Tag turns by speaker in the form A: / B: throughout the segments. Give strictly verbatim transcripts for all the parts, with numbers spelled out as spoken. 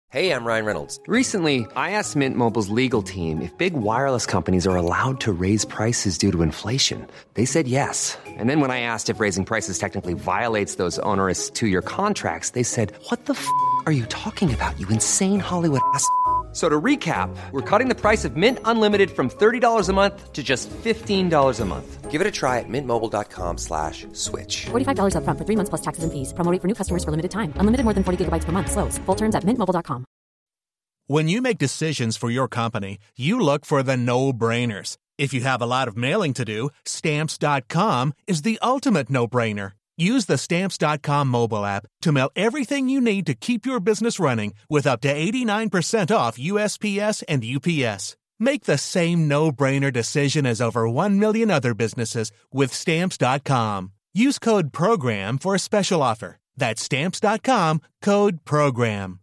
A: Hey, I'm Ryan Reynolds.
B: Recently, I asked Mint Mobile's legal team if big wireless companies are allowed to raise prices due to inflation. They said yes. And then when I asked if raising prices technically violates those onerous two-year contracts, they said, what the f*** are you talking about, you insane Hollywood ass f- So to recap, we're cutting the price of Mint Unlimited from thirty dollars a month to just fifteen dollars a month.
A: Give it a try at mintmobile.com slash switch.
C: forty-five dollars up front for three months plus taxes and fees. Promo rate for new customers for limited time. Unlimited more than forty gigabytes per month. Slows full terms at mint mobile dot com.
D: When you make decisions for your company, you look for the no-brainers. If you have a lot of mailing to do, Stamps dot com is the ultimate no-brainer. Use the Stamps dot com mobile app to mail everything you need to keep your business running with up to eighty-nine percent off U S P S and U P S. Make the same no-brainer decision as over one million other businesses with Stamps dot com. Use code PROGRAM for a special offer. That's Stamps dot com, code PROGRAM.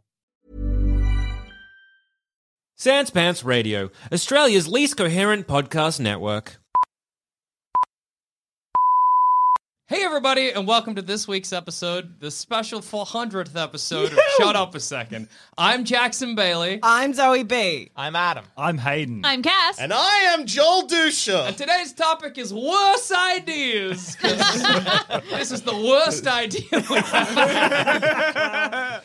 E: Sans Pants Radio, Australia's least coherent podcast network. Hey everybody, and welcome to this week's episode, the special four hundredth episode of Shut Up a Second. I'm Jackson Bailey.
F: I'm Zoe B.
G: I'm Adam.
H: I'm Hayden.
I: I'm Cass.
G: And I am Joel Dusha.
E: And today's topic is worst ideas. 'cause this is the worst idea we've ever had.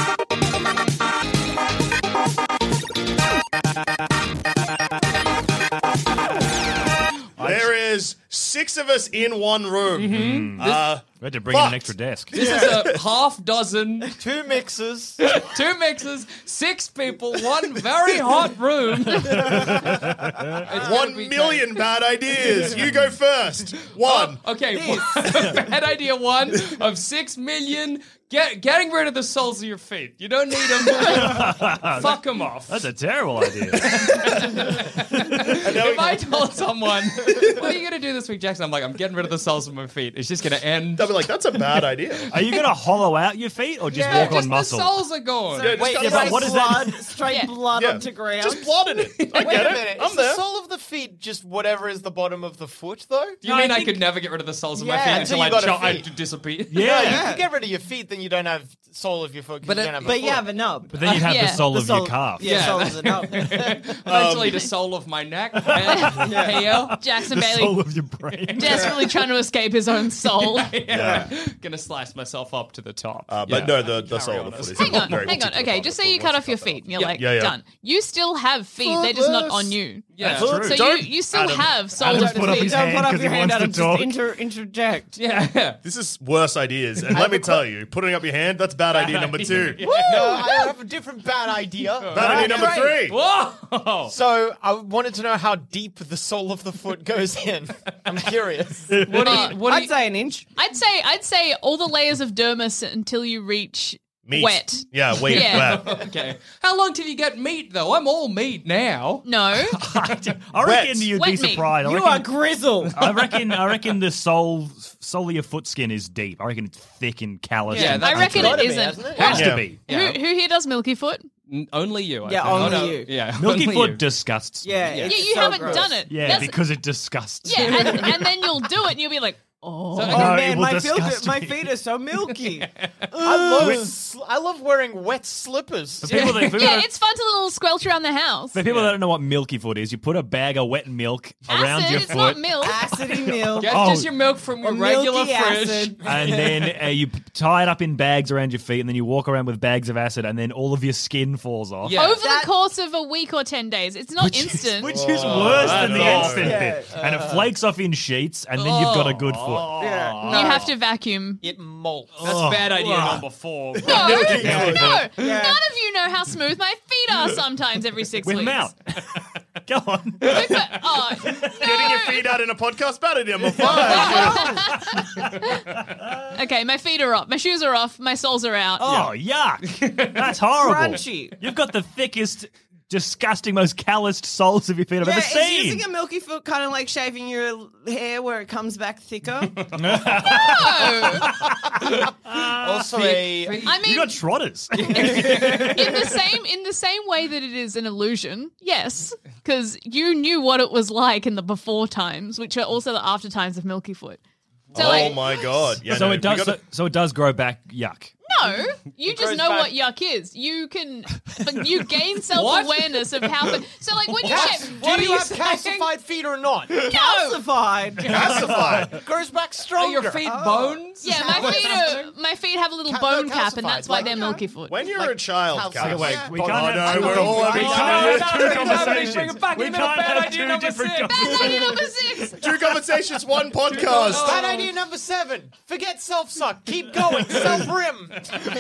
G: There is six of us in one room.
E: Mm-hmm.
G: Uh,
H: We had to bring in an extra desk.
E: This is a half dozen,
G: two mixers.
E: two mixers, six people, one very hot room.
G: One million bad ideas. You go first. One.
E: Oh, okay, bad idea one of six million. Get, getting rid of the soles of your feet. You don't need them. Fuck them off.
H: That's a terrible idea.
E: If I told someone, what are you going to do this week, Jackson? I'm like, I'm getting rid of the soles of my feet. It's just going to end.
G: They'll be like, that's a bad idea.
H: Are you going to hollow out your feet or just
E: Yeah,
H: walk
E: just
H: on muscle?
E: the soles are gone.
G: Yeah, just
F: Wait,
G: gotta-
F: yeah,
H: but
F: but
H: what is
F: blood,
H: that?
F: straight
I: Yeah.
F: blood
G: Yeah.
F: onto ground.
G: Just blood in it. I
J: Wait
G: get
J: a
G: it.
J: minute.
G: I'm
J: Is
G: there.
J: the sole of the feet just whatever is the bottom of the foot, though?
E: Do you
H: No,
E: mean
H: I
E: I,
H: think-
E: could never get rid of the soles of my
J: Yeah,
E: feet
J: until
E: until,
J: you got a
E: I, I
J: feet.
E: disappear?
H: Yeah.
J: No, you can get rid of your feet, then you don't have sole of your foot. 'cause
E: But
J: you
E: it-
J: don't have a
F: But
J: foot.
F: you have a nub.
H: But then you'd have
I: Yeah.
H: the sole
F: The
H: of
F: sole-
H: your calf.
F: Yeah,
E: Yeah.
F: soles are nub.
E: Eventually, the sole of my neck, head, hair.
I: Jackson
H: The
I: Bailey
H: sole of your brain.
I: desperately trying to escape his own soul.
E: Yeah. Gonna slice myself up to the top.
G: Uh, but
E: Yeah.
G: no, the, the
E: Carry
G: sole
E: on
G: of the
E: us.
G: foot is
I: Hang
G: not
I: on,
G: very
I: hang on.
G: particular
I: Okay,
G: part
I: just
G: of
I: say
G: the
I: you
G: foot
I: cut
G: once
I: off your
G: cut that
I: feet and you're
G: Yeah,
I: like,
G: yeah, yeah.
I: done. You still have feet, they're just not on you.
E: Yeah.
G: That's true.
I: So you,
G: Don't-
I: you still
G: Adam,
I: have soles
H: Adam's
I: of
H: put up
I: feet.
H: his
F: Don't
H: hand
F: put up
H: 'cause
F: your
H: he
F: hand
H: wants
F: out
H: to
F: and just
H: talk.
F: inter- interject.
E: Yeah.
G: This is worse ideas. And let me tell you, putting up your hand, that's bad idea number two.
J: No, I have a different bad idea.
G: Bad idea number three.
E: Whoa!
J: So I wanted to know how deep the sole of the foot goes in. I'm curious.
E: What do you, what do
F: I'd
E: you,
F: say an inch.
I: I'd say I'd say all the layers of dermis until you reach
G: Meat.
I: wet.
G: Yeah, wait.
I: Yeah.
G: Wet.
E: okay. How long till you get meat, though? I'm all meat now.
I: No.
H: I reckon you'd be
I: Wet meat.
H: surprised. I
F: You
H: reckon,
F: are grizzled.
H: I reckon. I reckon the sole, sole of your foot skin is deep. I reckon it's thick and callous.
E: Yeah,
H: and
E: that-
I: I reckon
J: gotta
I: it
J: be,
I: isn't.
J: hasn't it?
H: has
G: Yeah.
H: to be.
E: Yeah.
I: Who, who here does Milky Foot?
E: N- only you. I
F: Yeah,
E: think.
F: only
E: Oh, no.
F: you.
E: Yeah,
H: Milky
E: only
H: Foot
E: you.
H: disgusts. me.
F: Yeah,
E: Yeah,
F: it's
I: Yeah, you
F: so
I: haven't
F: gross.
I: done it.
H: Yeah,
I: That's-
H: because it disgusts.
I: Yeah, and, and then you'll do it and you'll be like, oh.
E: So-
F: Oh,
H: Oh, it
F: man,
H: will
F: my, feel-
H: disgust
F: my
H: me.
F: feet are so milky.
J: I love, sl- I love wearing wet slippers.
H: For people that, for people
I: Yeah,
H: that-
I: it's fun to little squelch around the house.
H: for people that don't know what Milky Foot is, you put a bag of wet milk around
I: Acid,
H: your
I: it's
H: foot.
I: not milk.
F: Acidy milk.
E: Get
H: Oh.
E: just your milk from your
F: Or
E: regular
F: milky
E: fridge.
F: acid.
H: And then uh, you p- tie it up in bags around your feet, and then you walk around with bags of acid, and then all of your skin falls off.
E: Yeah.
I: Over
F: That-
I: the course of a week or ten days. It's not
H: Which
I: instant.
H: Is, which is worse than the
G: that's
H: instant
F: awful.
H: bit. And it flakes off in sheets, and then you've got a good foot.
F: Yeah.
I: You have to vacuum.
J: It molts.
E: That's bad idea number four.
I: No, no,
H: Milky
I: no.
H: Foot.
F: Yeah.
I: None of you know how smooth my feet are sometimes every six
H: With
I: weeks.
H: them out. Go on.
I: We've got- oh,
G: Getting your feet out in a podcast, bad idea number five.
I: okay, my feet are off. My shoes are off. My soles are out.
H: Oh, yuck. That's horrible.
F: Crunchy.
H: You've got the thickest, disgusting, most calloused soles of your feet I've
F: Yeah,
H: ever
F: is
H: seen.
F: using a milky foot kind of like shaving your hair where it comes back thicker?
J: Also a...
I: I mean,
H: You got trotters.
I: in the same in the same way that it is an illusion, yes, because you knew what it was like in the before times, which are also the after times of Milky Foot. So
G: Oh
I: like,
G: my god. Yeah,
H: so
G: no,
H: it does.
G: we gotta-
H: So, so it does grow back. Yuck.
I: No, you just
J: goes
I: know
J: back-
I: what yuck is. You can, you gain self-awareness of how. So, like when you
J: Yes.
I: shave,
J: Do you have
E: saying-
J: calcified feet or not?
F: Calcified.
G: Calcified.
J: Grows back
E: Are
J: stronger.
E: your feet bones?
I: yeah, my feet are my feet have a little
J: Cal-
I: bone
J: no,
I: cap, and
J: calcified,
I: that's why
J: like-
I: they're milky foot.
G: When you're
J: Like
G: a child,
J: calcified.
G: Cal-
H: Wait,
J: Yeah.
H: we
J: Oh,
H: can't
G: no,
H: have
G: we're
H: two,
G: all
H: we
G: having
H: can't
G: fun.
H: have
E: No,
H: two
E: no, no,
H: conversations.
E: bring it back
H: We
E: into
H: can't
E: bad
H: have
E: idea
H: two
E: number
H: different
E: six.
I: Bad
H: conversations.
I: idea number six.
G: Two conversations, one podcast.
J: Bad idea number seven. Forget self-suck. Keep going. Self-rim.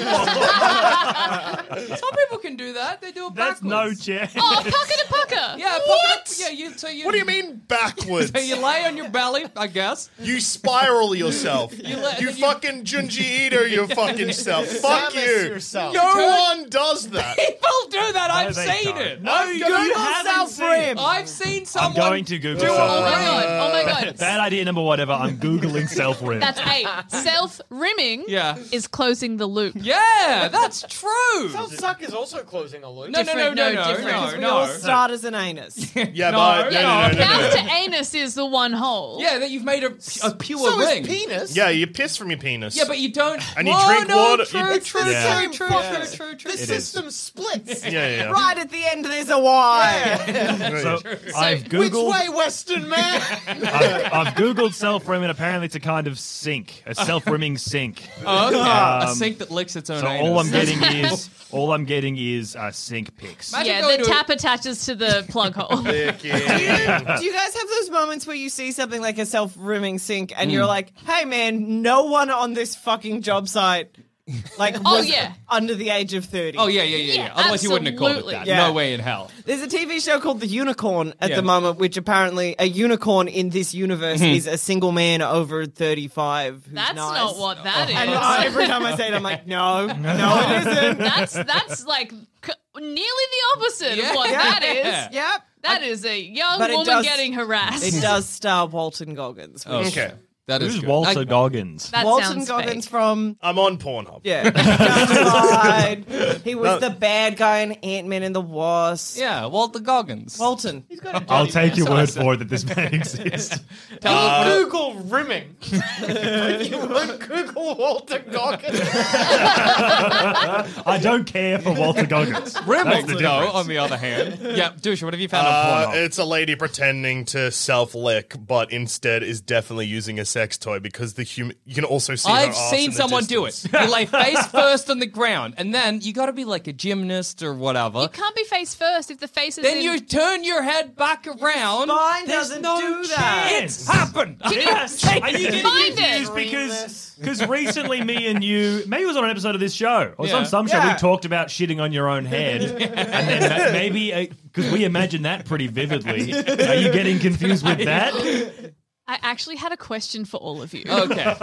E: Some people can do that. They do it
H: That's
E: backwards.
H: no chance.
I: Oh, pucker to pucker.
E: Yeah,
I: What?
E: Pucker, yeah, you, so you,
G: What do you mean backwards?
E: So you lay on your belly, I guess.
G: You spiral yourself. You,
E: let- you-
G: fucking Junji Ito your fucking self. Fuck
J: Samus
G: you.
J: yourself.
G: No
E: Turn-
G: one does that.
E: People do that. I've
H: they
E: seen
H: don't.
E: it.
H: No,
E: I've
H: you
E: Googled
H: haven't
E: self-
H: seen it.
E: I've seen someone.
H: I'm going to Google
E: do
I: Oh
H: self
I: my
H: rim.
I: god. Oh my god.
H: Bad idea number whatever. I'm Googling self rim.
I: That's eight. Self-rimming
E: Yeah.
I: is closing the loop.
E: Yeah, that's true.
J: Self-suck is also closing a loop.
E: No, no, no,
I: Different,
E: no,
I: no,
E: no,
I: different.
E: no,
F: We
E: no.
F: all start as an anus.
G: Yeah,
E: No,
G: but no, no, no, no, no.
I: Mouth to anus is the one hole.
E: Yeah, that you've made a, a pure
J: So
E: ring.
J: is penis.
G: Yeah, you piss from your penis.
E: Yeah, but you don't.
G: And you
E: Whoa,
G: drink
E: no,
G: water-
E: True,
G: you-
J: It's
E: true,
J: the
H: Yeah.
J: same
E: true,
J: fucking-
E: true, true, true.
J: The
H: It is.
J: system splits.
G: yeah, yeah, yeah.
F: Right at the end, there's a Y.
H: So I've
J: Which
H: Googled.
J: way, Western man?
H: I've, I've Googled self rim, and apparently it's a kind of sink, a self rimming sink.
E: Oh, okay. a
H: Um,
E: sink that licks its own
H: So
E: anus.
H: all I'm getting is all I'm getting is uh, sink pics.
E: Imagine
I: Yeah,
E: going
I: the
E: to a-
I: tap attaches to the plug hole.
G: Fucking-
F: Do you guys have those moments where you see something like a self-rimming sink and you're like, hey man, no one on this fucking job site like
I: Oh,
F: was
I: yeah.
F: under the age of thirty.
E: Oh yeah, yeah, yeah, yeah.
I: Yeah,
E: Otherwise, you wouldn't have called it
I: absolutely.
E: that.
F: Yeah.
E: No way in hell.
F: There's a T V show called The Unicorn at
E: Yeah.
F: the moment, which apparently a unicorn in this universe is a single man over thirty-five who's
I: That's
F: nice.
I: not what that is.
F: And I- every time I say it, I'm like, no, no, it isn't.
I: That's that's like c- nearly the opposite
E: Yeah.
I: of what
F: Yeah.
I: that is.
F: Yep.
I: That is a young
F: But it
I: woman
F: does-
I: getting harassed.
F: It does star Walton Goggins. which-
G: Okay.
E: That is
H: Who's
E: good.
H: Walter
E: I-
H: Goggins?
I: That
F: Walton
I: sounds
F: Goggins
I: fake.
F: from
G: I'm on Pornhub.
F: yeah, Justified. He was
G: No.
F: the bad guy in Ant-Man and the Wasp.
E: Yeah, Walter Goggins.
F: Walton.
H: I'll take your word for it that this man exists.
J: Google rimming. You won't Google Walter Goggins.
H: I don't care for Walter Goggins.
E: Rimming,
H: the
E: though,
H: difference.
E: on the other hand. Yeah, Dusha, what have you found
G: Uh,
E: on Pornhub?
G: it's a lady pretending to self-lick, but instead is definitely using a sex toy because the human. You can also see. her
E: I've
G: arse
E: seen
G: in the
E: someone do it.
G: distance.
E: You lay face first on the ground, and then you got to be like a gymnast or whatever.
I: You can't be face first if the face is
E: Then
I: in...
E: you turn your head back around.
F: Spine
H: There's
F: doesn't
H: no
F: do that.
H: chance.
E: It's happened.
H: Yes. Are you getting
I: Find it.
H: confused because because recently me and you, maybe it was on an episode of this show, or it was
E: Yeah.
H: on some show,
F: Yeah.
H: we talked about shitting on your own head, and then ma- maybe because we imagine that pretty vividly. Are you getting confused with that?
I: I actually had a question for all of you.
E: Okay.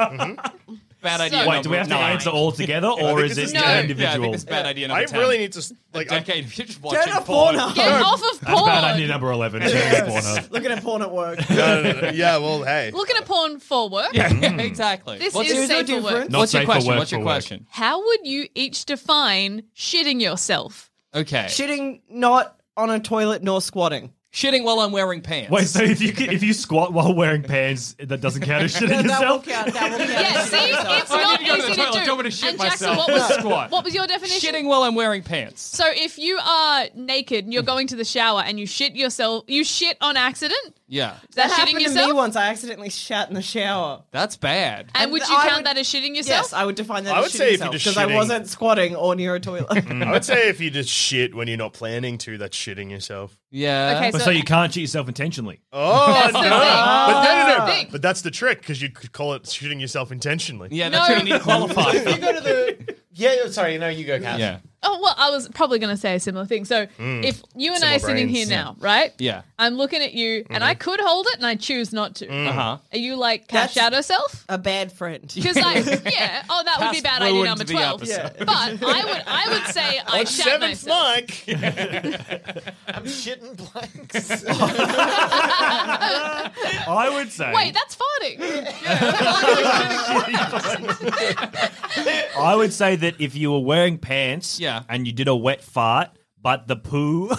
E: Bad idea.
I: So-
H: Wait, do we have to
E: nine.
H: answer all together, or
G: think
H: is
G: this
H: it
G: is-
I: No.
E: Yeah, I
H: individual?
E: think it's bad idea number
G: I
E: ten.
G: really need to s- like. I,
E: Decade of just watching
F: Turn off
E: porn.
F: Pornhub.
I: Get off of
H: That's
I: porn.
H: bad idea number eleven. Pornhub.
F: Looking at porn at work.
G: no, no, no, yeah, well, hey.
I: Looking at porn for work.
E: Yeah, exactly.
I: This
E: What's
I: is
E: your,
F: There's no
I: safe for work.
F: difference.
H: Not
E: what's your
H: safe for
E: question?
H: work
E: What's your
H: for work.
E: question?
I: How would you each define shitting yourself?
E: Okay.
F: Shitting not on a toilet nor squatting.
E: Shitting while I'm wearing pants.
H: Wait, so if you can- if you squat while wearing pants, that doesn't count as shitting
F: That will
H: yourself?
F: count. That will count.
I: Yeah, see, it's
E: I
I: not
E: need to go to the
I: easy to
E: toilet.
I: do.
E: I don't want to shit
I: and Jackson,
E: myself.
I: what was
E: Squat.
I: what was your definition?
E: Shitting while I'm wearing pants.
I: So if you are naked and you're going to the shower and you shit yourself, you shit on accident.
E: Yeah.
I: Is that,
F: That
I: shitting
F: happened to
I: yourself?
F: me once. I accidentally shat in the shower.
E: That's bad.
I: And
F: And
I: would you
F: I
I: count
F: would-
I: that as shitting yourself?
F: Yes, I would define that
G: I
F: as
G: would
F: shitting
G: say if you're
F: yourself
G: just
F: because I
G: shitting-
F: wasn't squatting or near a toilet.
G: I would say if you just shit when you're not planning to, that's shitting yourself.
E: Yeah.
I: Okay,
H: But so you can't shit yourself intentionally.
G: Oh
I: That's
G: no!
I: the thing.
G: But no, no, no!
I: Thing.
G: But that's the trick because you could call it shooting yourself intentionally.
E: Yeah, that's
I: No.
E: what you need to qualify.
J: You go to the. Yeah, sorry, no, you go, Cass.
E: Yeah.
I: Oh, well, I was probably going to say a similar thing. So if you and I are
G: Similar
I: sitting
G: brains.
I: here now, right?
E: Yeah.
I: I'm looking at you and I could hold it and I choose not to.
E: Uh huh.
I: Are you like Cash
F: That's-
I: Shadow self?
F: A bad friend.
I: Because like, yeah, oh, that would be
E: Cass
I: bad idea
E: ruined
I: number
E: the
I: twelve.
E: episode.
I: But I would, I would say I
G: On
I: shat
G: seventh
I: myself.
G: mic,
J: I'm shitting blanks.
H: I would say.
I: Wait, that's farting.
H: I would say that if you were wearing pants
E: Yeah.
H: and you did a wet fart, but the poo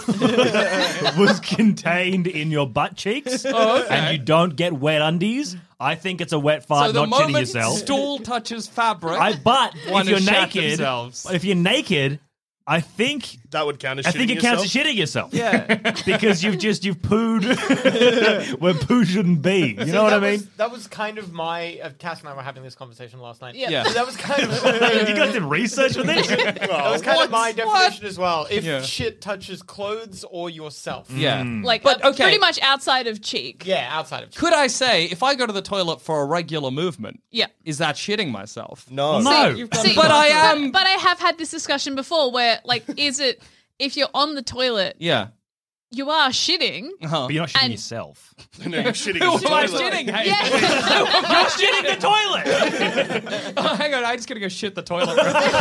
H: was contained in your butt cheeks,
E: Oh, okay.
H: and you don't get wet undies, I think it's a wet fart,
E: So the
H: not shitting
E: moment
H: yourself.
E: stool touches fabric,
H: I, but
E: one
H: if you're
E: has shat
H: naked,
E: themselves.
H: if you're naked, I think
G: That would count as
H: I
G: shitting
H: think it
G: yourself.
H: counts as shitting yourself.
F: Yeah.
H: Because you've just you've pooed where poo shouldn't be. You know what I
J: that
H: mean?
J: Was, that was kind of my. Uh, Cass and I were having this conversation last night.
I: Yeah.
E: Yeah.
J: That was kind of.
H: you guys did research with this?
J: That was kind of my
E: What?
J: definition as well. If
E: Yeah.
J: shit touches clothes or yourself.
E: yeah.
I: Like,
E: But,
I: uh,
E: okay.
I: pretty much outside of cheek.
J: Yeah, outside of.
E: Could I say, if I go to the toilet for a regular movement,
I: Yeah.
E: is that shitting myself?
G: No.
H: No.
I: See,
E: But I am-
I: But, but I have had this discussion before where, like, is it, if you're on the toilet,
E: Yeah.
I: you are shitting.
E: Uh-huh.
H: But you're not shitting
I: And-
H: yourself.
G: No, you're shitting
E: Who
G: in the
E: am I
G: toilet.
E: shitting? Hey.
I: Yeah.
H: You're shitting the toilet!
E: Oh, hang on, I just gotta go shit the toilet.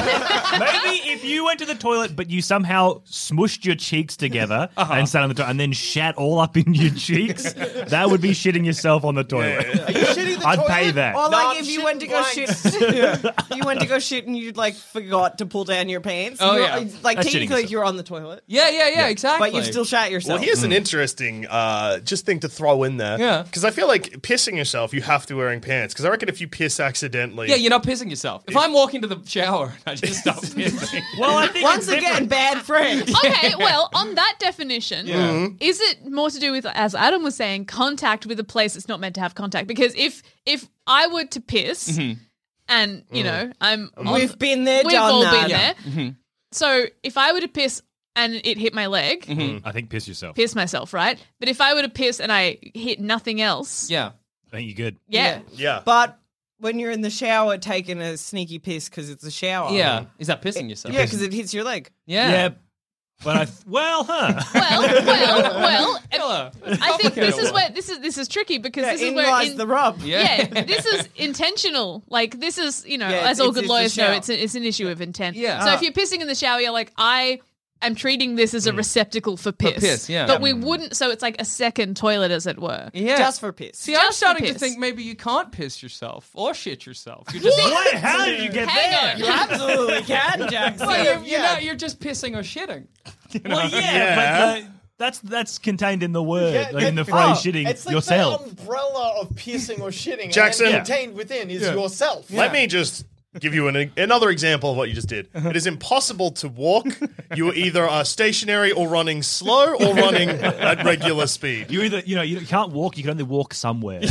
H: Maybe if you went to the toilet but you somehow smushed your cheeks together
E: Uh-huh.
H: and sat on the toilet and then shat all up in your cheeks, that would be shitting yourself on the toilet.
J: Are you shitting the
H: I'd
J: toilet?
H: pay that.
F: Or
J: No,
F: like
J: I'm
F: if you
J: shitting
F: went to go
J: blanks.
F: shit, you went to go shit and you like forgot to pull down your pants.
E: Oh,
F: You're-
E: yeah.
F: like
H: That's shitting
F: technically
H: yourself.
F: you're on the toilet,
E: yeah, yeah, yeah, exactly.
F: but you've still shat yourself.
G: Well, here's an interesting uh, just thing to throw in there.
E: Yeah.
G: Because I feel like pissing yourself, you have to be wearing pants. Because I reckon if you piss accidentally,
E: Yeah, you're not pissing yourself. If I'm walking to the shower and I just stop pissing.
H: Well, I think
F: Once
H: it's
F: again,
H: different.
F: bad friend.
I: Okay, well, on that definition, is it more to do with, as Adam was saying, contact with a place that's not meant to have contact? Because if if I were to piss,
E: Mm-hmm.
I: and you know, I'm on-
F: We've been there,
I: we've
F: done
I: all
F: that.
I: been there.
E: Mm-hmm.
I: So if I were to piss and it hit my leg,
E: Mm-hmm.
H: I think piss yourself.
I: piss myself, right? But if I were to piss and I hit nothing else,
E: Yeah.
H: I think you're good.
I: yeah,
G: yeah.
F: But when you're in the shower taking a sneaky piss because it's a shower,
E: Yeah. Is that pissing yourself?
F: yeah, because it hits your leg.
E: Yeah.
H: Yeah. But I, th- well, huh?
I: well, well, well.
E: Killer.
I: I think this is
E: Complicated
I: where this is this is tricky because
F: Yeah,
I: this is
F: in
I: where
F: lies
I: in-
F: the rub.
E: Yeah.
I: yeah, this is intentional. Like this is, you know,
F: Yeah,
I: as all
F: it's-
I: good
F: it's a
I: lawyers know,
F: shower.
I: it's a, it's an issue of intent.
E: Yeah.
I: So
E: Ah.
I: if you're pissing in the shower, you're like, I am treating this as a receptacle for piss.
E: piss, yeah.
I: But we wouldn't. So it's like a second toilet, as it were.
E: Yeah.
F: Just for piss.
E: See, I'm
I: Just for
E: starting to
I: piss.
E: think maybe you can't piss yourself or shit yourself. You're just
H: What? How did you get
I: Hang
H: there?
I: on.
F: You absolutely can, Jackson.
E: Well, you're, you're, not, you're just pissing or shitting.
H: Well, yeah,
G: Yeah.
H: but uh, that's that's contained in the word,
J: Yeah,
H: like in the
J: that-
H: phrase
J: oh,
H: "shitting
J: it's like
H: yourself."
J: the umbrella of piercing or shitting.
G: Jackson.
J: and
G: Yeah.
J: then contained within is yourself.
G: Let me just give you an, another example of what you just did. It is impossible to walk. You either are stationary or running slow or running at regular speed.
H: You either, you know, you can't walk. You can only walk somewhere.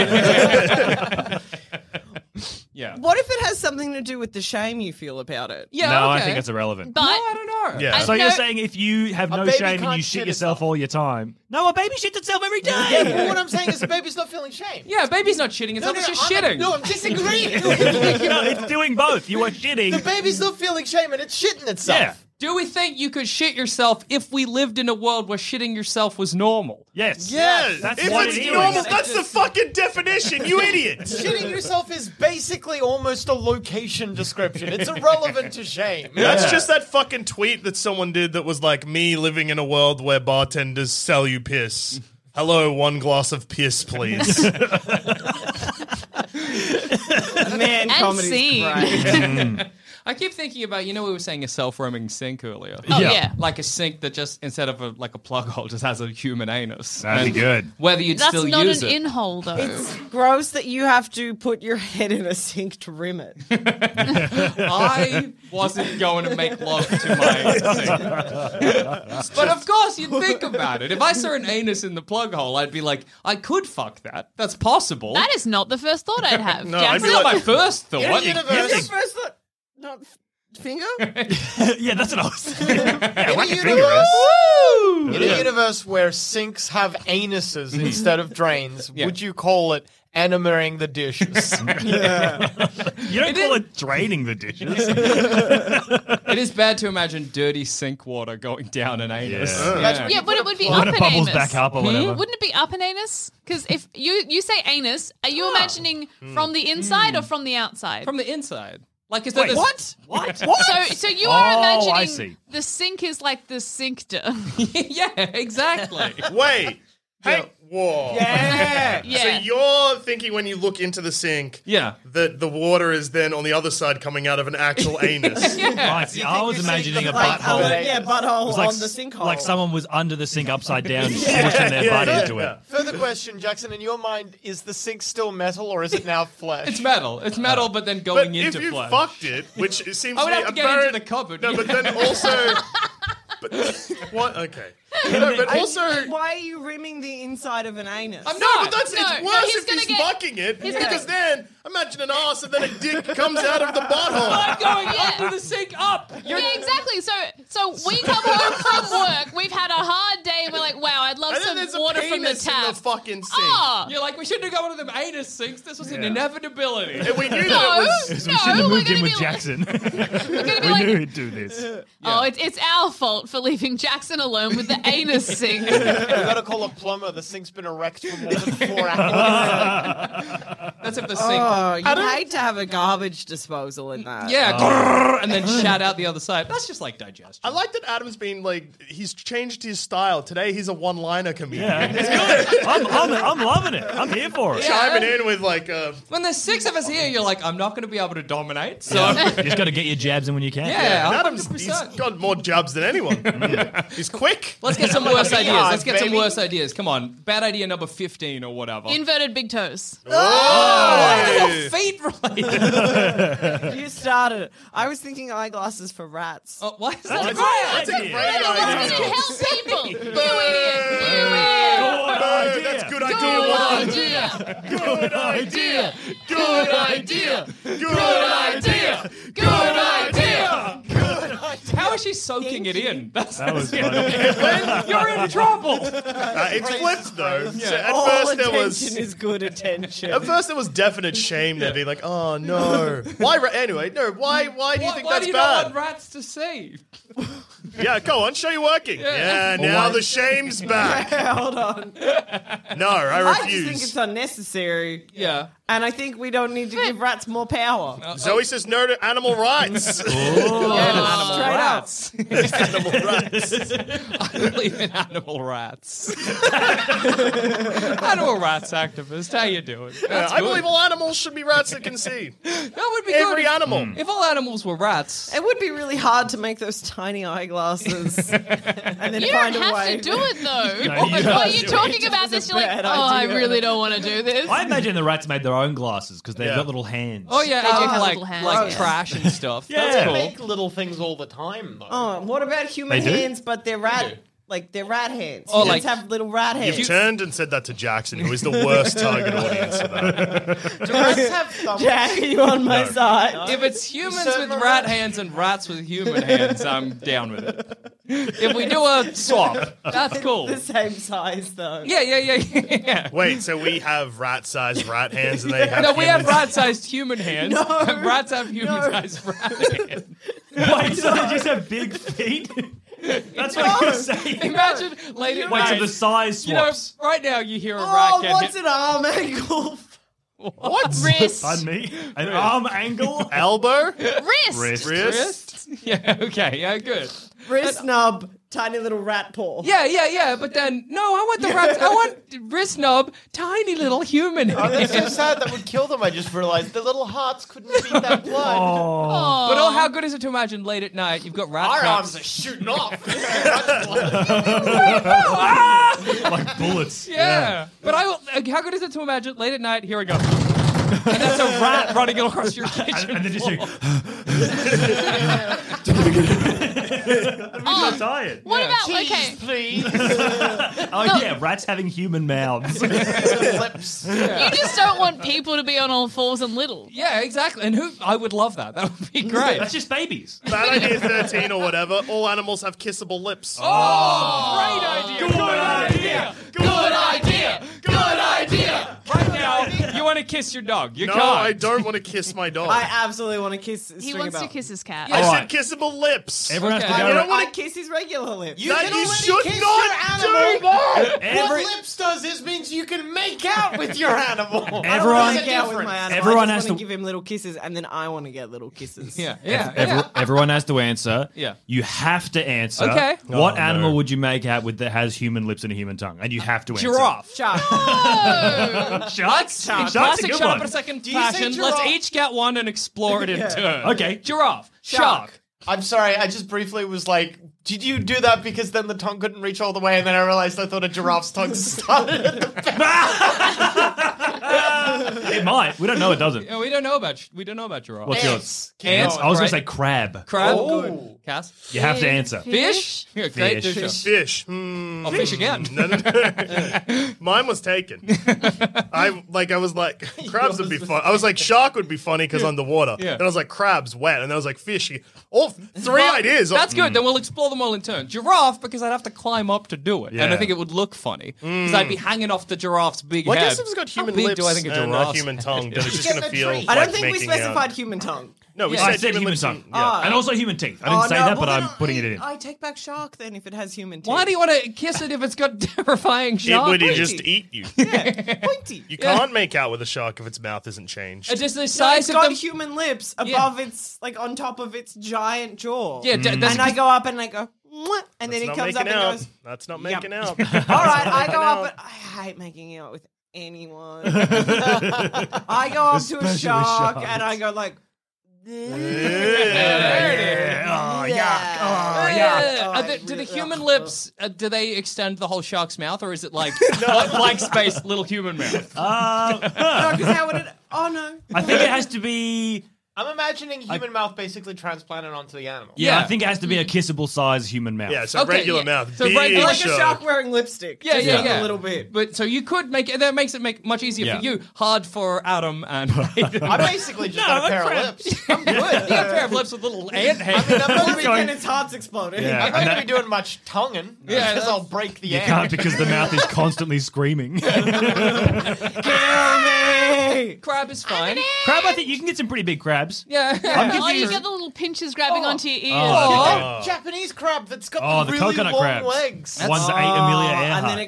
E: Yeah.
F: What if it has something to do with the shame you feel about it?
E: Yeah.
H: no, I
E: okay.
H: think that's irrelevant.
I: But
E: No, I don't know.
G: Yeah.
I: I
H: so
I: know-
H: you're saying if you have
J: A
H: no
J: baby
H: shame and
J: can't
H: you shit
J: shit
H: yourself
J: itself.
H: all your time? No, a baby shits itself every day.
J: Yeah, but what I'm saying is the baby's not feeling shame.
E: Yeah, baby's not shitting. It's
J: No,
E: not
J: no,
E: just
J: I'm-
E: shitting.
J: No, I'm disagreeing.
H: no, it's doing both. You are shitting.
J: The baby's not feeling shame and it's shitting itself.
H: Yeah.
E: Do we think you could shit yourself if we lived in a world where shitting yourself was normal?
H: Yes.
G: Yes,
H: That's
G: if
H: what
G: it's
H: it is.
G: normal, that's the fucking definition, you idiot.
J: Shitting yourself is basically almost a location description. It's irrelevant to shame.
G: That's just that fucking tweet that someone did that was like me living in a world where bartenders sell you piss. Hello, one glass of piss, please.
F: Man,
I: And
F: comedy's
I: scene.
F: great.
E: I keep thinking about, you know, we were saying a self-roaming sink earlier.
I: Oh
H: Yeah.
I: yeah.
E: Like a sink that just, instead of a, like a plug hole, just has a human anus.
H: That'd be
E: And
H: good.
E: Whether you'd
I: That's
E: still
I: not
E: use
I: an
E: it.
I: in-hole though.
F: It's gross that you have to put your head in a sink to rim it.
E: I wasn't going to make love to my sink. But of course, you'd think about it. If I saw an anus in the plug hole, I'd be like, I could fuck that. That's possible.
I: That is not the first thought I'd have.
G: No, I'd
I: Jackson.
G: be
E: not
G: like-
E: my first thought.
J: In a universe,
F: Your first thought, not f- finger?
H: Yeah, that's what I was saying. Yeah,
J: in
H: whack
J: a
H: a finger
J: universe,
H: in.
J: in a universe where sinks have anuses instead of drains,
E: Yeah.
J: would you call it animating the dishes?
H: You don't call it draining the dishes.
E: It is bad to imagine dirty sink water going down an anus.
H: Yeah.
E: Yeah.
I: Yeah, but it would be
H: When
I: up
H: it
I: an
H: bubbles
I: anus.
H: back up or whatever.
I: Wouldn't it be up an anus? Because if you you say anus, are you imagining from the inside or from the outside?
E: From the inside. Like, is that
H: Wait,
E: this-
H: what? What?
I: So, so you are
H: Oh, I
I: imagining
H: see.
I: the sink is like the cinctor.
E: Yeah, exactly.
G: Wait, Hey, whoa.
F: Yeah.
I: Yeah.
G: So you're thinking when you look into the sink
E: Yeah.
G: that the water is then on the other side coming out of an actual anus.
H: Right, see, I was imagining a
F: Like,
H: butthole.
F: uh, yeah, butthole
H: It was like,
F: on the sinkhole.
H: like someone was under the sink upside down, pushing their butt into it.
J: Further question, Jackson. In your mind, is the sink still metal or is it now flesh?
E: It's metal. It's metal, but then
G: But
E: going
G: if
E: into
G: you
E: flesh.
G: fucked it, which it seems
E: I would
G: to be
E: have to get
G: apparent-
E: into the cupboard.
G: No, but then also... but what? Okay. No, but also...
F: Why are you rimming the inside of an anus?
E: I'm
G: No,
E: not.
G: but that's
I: No,
G: it's
I: no,
G: worse
I: he's
G: if
I: gonna
G: he's
I: get-
G: fucking it
I: he's
G: because
I: gonna-
G: then imagine an ass and then a dick comes out of the butthole.
E: I'm going
I: Yeah.
E: under the sink up. You're
I: Yeah, exactly. So, so we come home from work. We've had a hard day, and we're like, "Wow, I'd love
G: And then
I: some
G: there's a
I: water from the
G: penis in
I: tap."
G: the fucking sink.
I: Oh,
E: You're like, we shouldn't have gone one of them anus sinks. This was an inevitability.
G: And we knew
I: no,
G: that it was...
H: So
I: no,
H: we shouldn't have
I: we're
H: moved
I: gonna
H: in
I: be
H: with
I: like-
H: Jackson.
I: We're gonna be
H: we
I: like,
H: knew he'd do this.
I: "Oh, it's it's our fault for leaving Jackson alone with the anus sink."
J: We've got to call a plumber. The sink's been erect for more than four hours.
E: That's if the sink.
F: Oh, you'd hate to have a garbage disposal in that.
E: yeah, grrr, and then shout out the other side. That's just like digestion.
G: I like that Adam's been like, he's changed his style. Today he's a one-liner comedian.
H: Yeah, it's good. I'm, I'm, I'm loving it. I'm here for it.
G: Chiming in with like a...
E: When there's six of us here, you're like, I'm not going to be able to dominate. So
H: You just got to get your jabs in when you can.
E: yeah,
G: And
E: one
G: Adam's
E: hundred
G: he's
E: percent.
G: got more jobs than anyone. He's quick.
E: Let's get some worse ideas.
J: Yeah,
E: Let's get some
J: baby.
E: worse ideas. Come on, bad idea number fifteen or whatever.
I: Inverted big toes.
G: Oh!
E: Feet related.
F: You started it. I was thinking eyeglasses for rats.
E: Oh, why is that
H: That's
E: a
H: a
E: great
G: That's a
H: idea.
G: great
I: It's
G: idea.
I: to help people. You idiot. You
H: Good idea.
G: That's good idea.
I: Good
G: One.
I: idea.
G: Good idea. Good idea. Good idea.
I: Good idea.
E: How is she soaking it in? That's
H: That was funny.
E: you're in trouble.
G: Uh, it's flipped though. So at
F: All
G: first there
F: attention
G: was.
F: is good attention.
G: At first there was definite shame. They'd be like, "Oh no, why?" Ra- anyway, no, why? Why do you
E: Why,
G: think
E: why
G: that's
E: do you not
G: bad?
E: want rats to see?
G: Yeah, go on, show you working. Yeah,
H: Or
G: now
H: why-
G: the shame's back.
F: Hold on.
G: No, I
F: I just think
G: refuse.
F: it's unnecessary.
E: Yeah.
F: And I think we don't need to give rats more power.
G: Zoe says no to animal rights.
E: Animal
F: Straight up.
E: rats.
G: animal rights.
E: I believe in animal rats. Animal rats activist. How you doing?
G: Yeah,
E: That's
G: I
E: good.
G: belive all animals should be rats that can see.
E: that would be
G: Every
E: good.
G: animal.
E: If all animals were rats.
F: It would be really hard to make those tiny eyeglasses and then
I: You
F: find
I: don't
F: a
I: have
F: way.
I: to do it though.
H: No, you
I: Like,
H: don't
I: while
H: do
I: you're
H: it.
I: talking about
F: It's
I: this,
F: a
I: you're like,
F: bad
I: "Oh, I
F: idea."
I: really don't want to do this."
H: I imagine the rats made their own glasses because they've
G: Yeah.
H: got little hands.
E: Oh yeah,
I: They do
E: uh,
I: have
E: like
I: little hands,
E: like
I: yeah.
E: trash and stuff.
H: Yeah.
E: That's
J: They
E: cool.
J: make little things all the time, though.
F: Oh, what about human
H: They do?
F: hands, but they're rat, like they're rat hands?
E: Oh,
F: Humans
E: like-
F: have little rat hands.
G: You've turned and said that to Jackson, who is the worst target audience for that.
J: Do rats have thumbs?
F: Jack, are you on my side?
E: If it's humans
J: said
E: with
J: my
E: rat
J: rat-
E: hands and rats with human hands, I'm down with it. If we do a swap, that's cool.
F: The same size, though.
E: Yeah, yeah, yeah, yeah. yeah.
G: Wait, so we have rat-sized rat hands and they have
E: No, we have
G: humans?
E: rat-sized human hands.
F: No.
E: and rats have human-sized rat hands.
H: Wait, so they just have big feet? That's what you're saying.
E: Imagine late at
H: Wait, so
E: night.
H: the size
E: You know,
H: swaps.
E: right now you hear a rat
F: Oh,
E: get
F: what's
E: hit.
F: an arm angle?
G: What?
I: Wrist.
H: Pardon me? An arm angle?
G: Elbow?
I: Wrist.
H: Wrist.
G: Wrist?
E: Yeah, okay, yeah, good.
F: Wrist nub, tiny little rat paw.
E: Yeah, yeah, yeah, but then, no, I want the rats, I want wrist knob, tiny little human
J: Oh, that's so
E: hands.
J: sad. That would kill them. I just realized the little hearts couldn't beat that blood.
I: Oh.
E: But oh, how good is it to imagine late at night, you've got rat
J: Our
E: traps.
J: arms are shooting off.
H: Like bullets.
E: Yeah. But I will, like, how good is it to imagine late at night, here we go. And that's a rat running across your kitchen
H: And, and then just
E: floor.
H: I'm so tired.
I: What
E: Yeah.
I: about
J: Cheese,
I: okay?
J: please.
H: Oh, yeah, rats having human mouths.
J: Lips.
I: You just don't want people to be on all fours and little.
E: Yeah, exactly. And who? I would love that. That would be great.
H: That's just babies.
G: Bad idea thirteen or whatever. All animals have kissable lips.
E: Oh, great idea. Good idea. Good idea. Good idea. Right now, you want to to kiss your dog. You
G: No,
E: can't.
G: I don't want to kiss my dog.
F: I
G: I,
F: absolutely want to kiss.
I: He
F: Stringer
I: wants to
F: Bell.
I: kiss his cat.
E: Yeah.
G: said
H: Alright.
G: kissable lips.
H: Everyone
E: Okay.
H: has to
F: I
H: go.
F: don't want to kiss his regular lips.
J: You
G: That
J: can
G: you
J: already
G: should
J: kiss
G: not
J: your animal.
G: do.
H: Every-
J: What lips does is means you can make out with your animal.
F: I don't
H: Everyone-
F: want to make out with my animal.
H: Everyone
F: I
H: has
F: just want
H: to-
F: to give him little kisses, and then I want to get little kisses.
E: Yeah, yeah.
H: Every-
E: yeah.
H: Everyone has to answer.
E: Yeah.
H: You have to answer.
E: Okay.
H: What
G: Oh,
H: animal
G: no.
H: would you make out with that has human lips and a human tongue? And you have to answer.
E: Giraffe.
F: Shark.
E: Sharks?
H: Shark's a
E: Classic
H: good
E: shut
H: one.
E: up in a second
J: Do you say
E: fashion. Let's
J: giraffe?
E: each get one and explore it in turn.
H: Okay.
E: Giraffe.
F: Shark.
E: Shark.
J: I'm sorry, I just briefly was like, did you do that because then the tongue couldn't reach all the way, and then I realized I thought a giraffe's tongue started at the back.
H: It might. We don't know. It doesn't.
E: Yeah, we don't know about we don't know about giraffe.
H: What's
J: Ants.
H: yours? Ants.
E: Going,
H: I was going
E: right?
H: to say crab.
E: Crab.
J: Oh. Good.
E: Cass.
H: You have to answer.
E: Fish. Yeah, great
H: Fish.
E: fish.
G: Fish. Hmm.
E: Oh, fish again.
G: No, no, no. Mine was taken. I like. I was like, crabs would be fun. I was like, shark would be funny because underwater.
E: Yeah.
G: Then I was like, crabs wet, and then I was like, fish. All three
E: Well,
G: ideas.
E: That's good. Then we'll explore them all in turn. Giraffe, because I'd have to climb up to do it, and I
H: Yeah.
E: think it would look funny because I'd be hanging off the giraffe's big
G: Well, I
E: head.
G: guess if it's got
E: How
G: human
E: big
G: lips
E: do I think a
G: and a
E: giraffe's
G: human
E: head
G: tongue,
E: is?
G: then it's just
J: Get
G: going to
J: the
G: feel.
J: treat.
F: I don't
G: like
F: think we
G: making
F: specified
G: out.
F: human tongue.
G: No, we
E: Yeah.
H: I
G: said,
H: said human
G: lips
H: tongue.
G: and-
F: Ah.
H: And also human teeth. I didn't
F: Oh,
H: say
F: no,
H: that, but
F: well,
H: I'm
F: then
H: putting
F: I,
H: it in.
F: I take back shark then if it has human teeth.
E: Why do you want to kiss it if it's got terrifying
G: It
E: shark?
G: would
F: Pointy.
G: just eat you.
F: Yeah, pointy.
G: You
E: Yeah.
G: can't make out with a shark if its mouth isn't changed.
E: It's just the
F: No,
E: size
F: it's
E: of
F: got
E: them.
F: human lips above its, like on top of its giant jaw.
E: Yeah, d- that's
F: and I go up and I go, "Mwah," and then
G: That's
F: he
G: not
F: comes up
G: making
F: and
G: out.
F: goes,
G: That's not
F: Yep.
G: making out.
F: all right, I go up, but I hate making out with anyone. I go up to a
H: Especially
F: shark
H: sharks.
F: and I go like,
H: Yeah. Oh, yuck. Oh,
E: Yeah.
F: Oh,
E: Are the- do the human lips, uh, do they extend the whole shark's mouth, or is it like like blank space, little human mouth?
H: Uh,
F: no, because how would it? Oh no.
H: I think it has to be.
J: I'm imagining human mouth basically transplanted onto the animal.
H: Yeah,
E: Yeah.
H: I think it has to be a kissable size human mouth.
G: Yeah, so
E: Okay,
G: regular
E: yeah.
G: mouth.
E: So
G: big
E: regular-
F: Like a
G: shark.
F: shark wearing lipstick.
E: Yeah,
F: just
E: yeah,
F: like
E: yeah.
F: a little bit.
E: But so you could make it. That makes it make much easier
H: Yeah.
E: for you. Hard for Adam and.
J: I basically just
H: No,
J: got a
H: a
J: pair
H: crab.
J: of lips. I'm good.
E: You got a pair of lips with little ant heads.
J: I mean, I'm not
F: Only
J: going
F: when its heart's exploding.
H: Yeah.
J: I'm not
H: And
J: going to
H: that-
J: be doing much tonguing
E: Yeah,
J: because
E: that's-
J: I'll break the
H: You
J: air.
H: can't because the mouth is constantly screaming.
F: Kill me.
E: Crab is fine.
H: Crab, I think you can get some pretty big crabs.
E: Yeah.
I: Oh, you get the little pinches grabbing onto your ears.
H: Oh,
J: Oh, Japanese crab that's got
H: Oh,
J: the
H: the
J: really
H: coconut
J: long
H: crabs.
J: legs.
H: The ones that ate Amelia
F: And then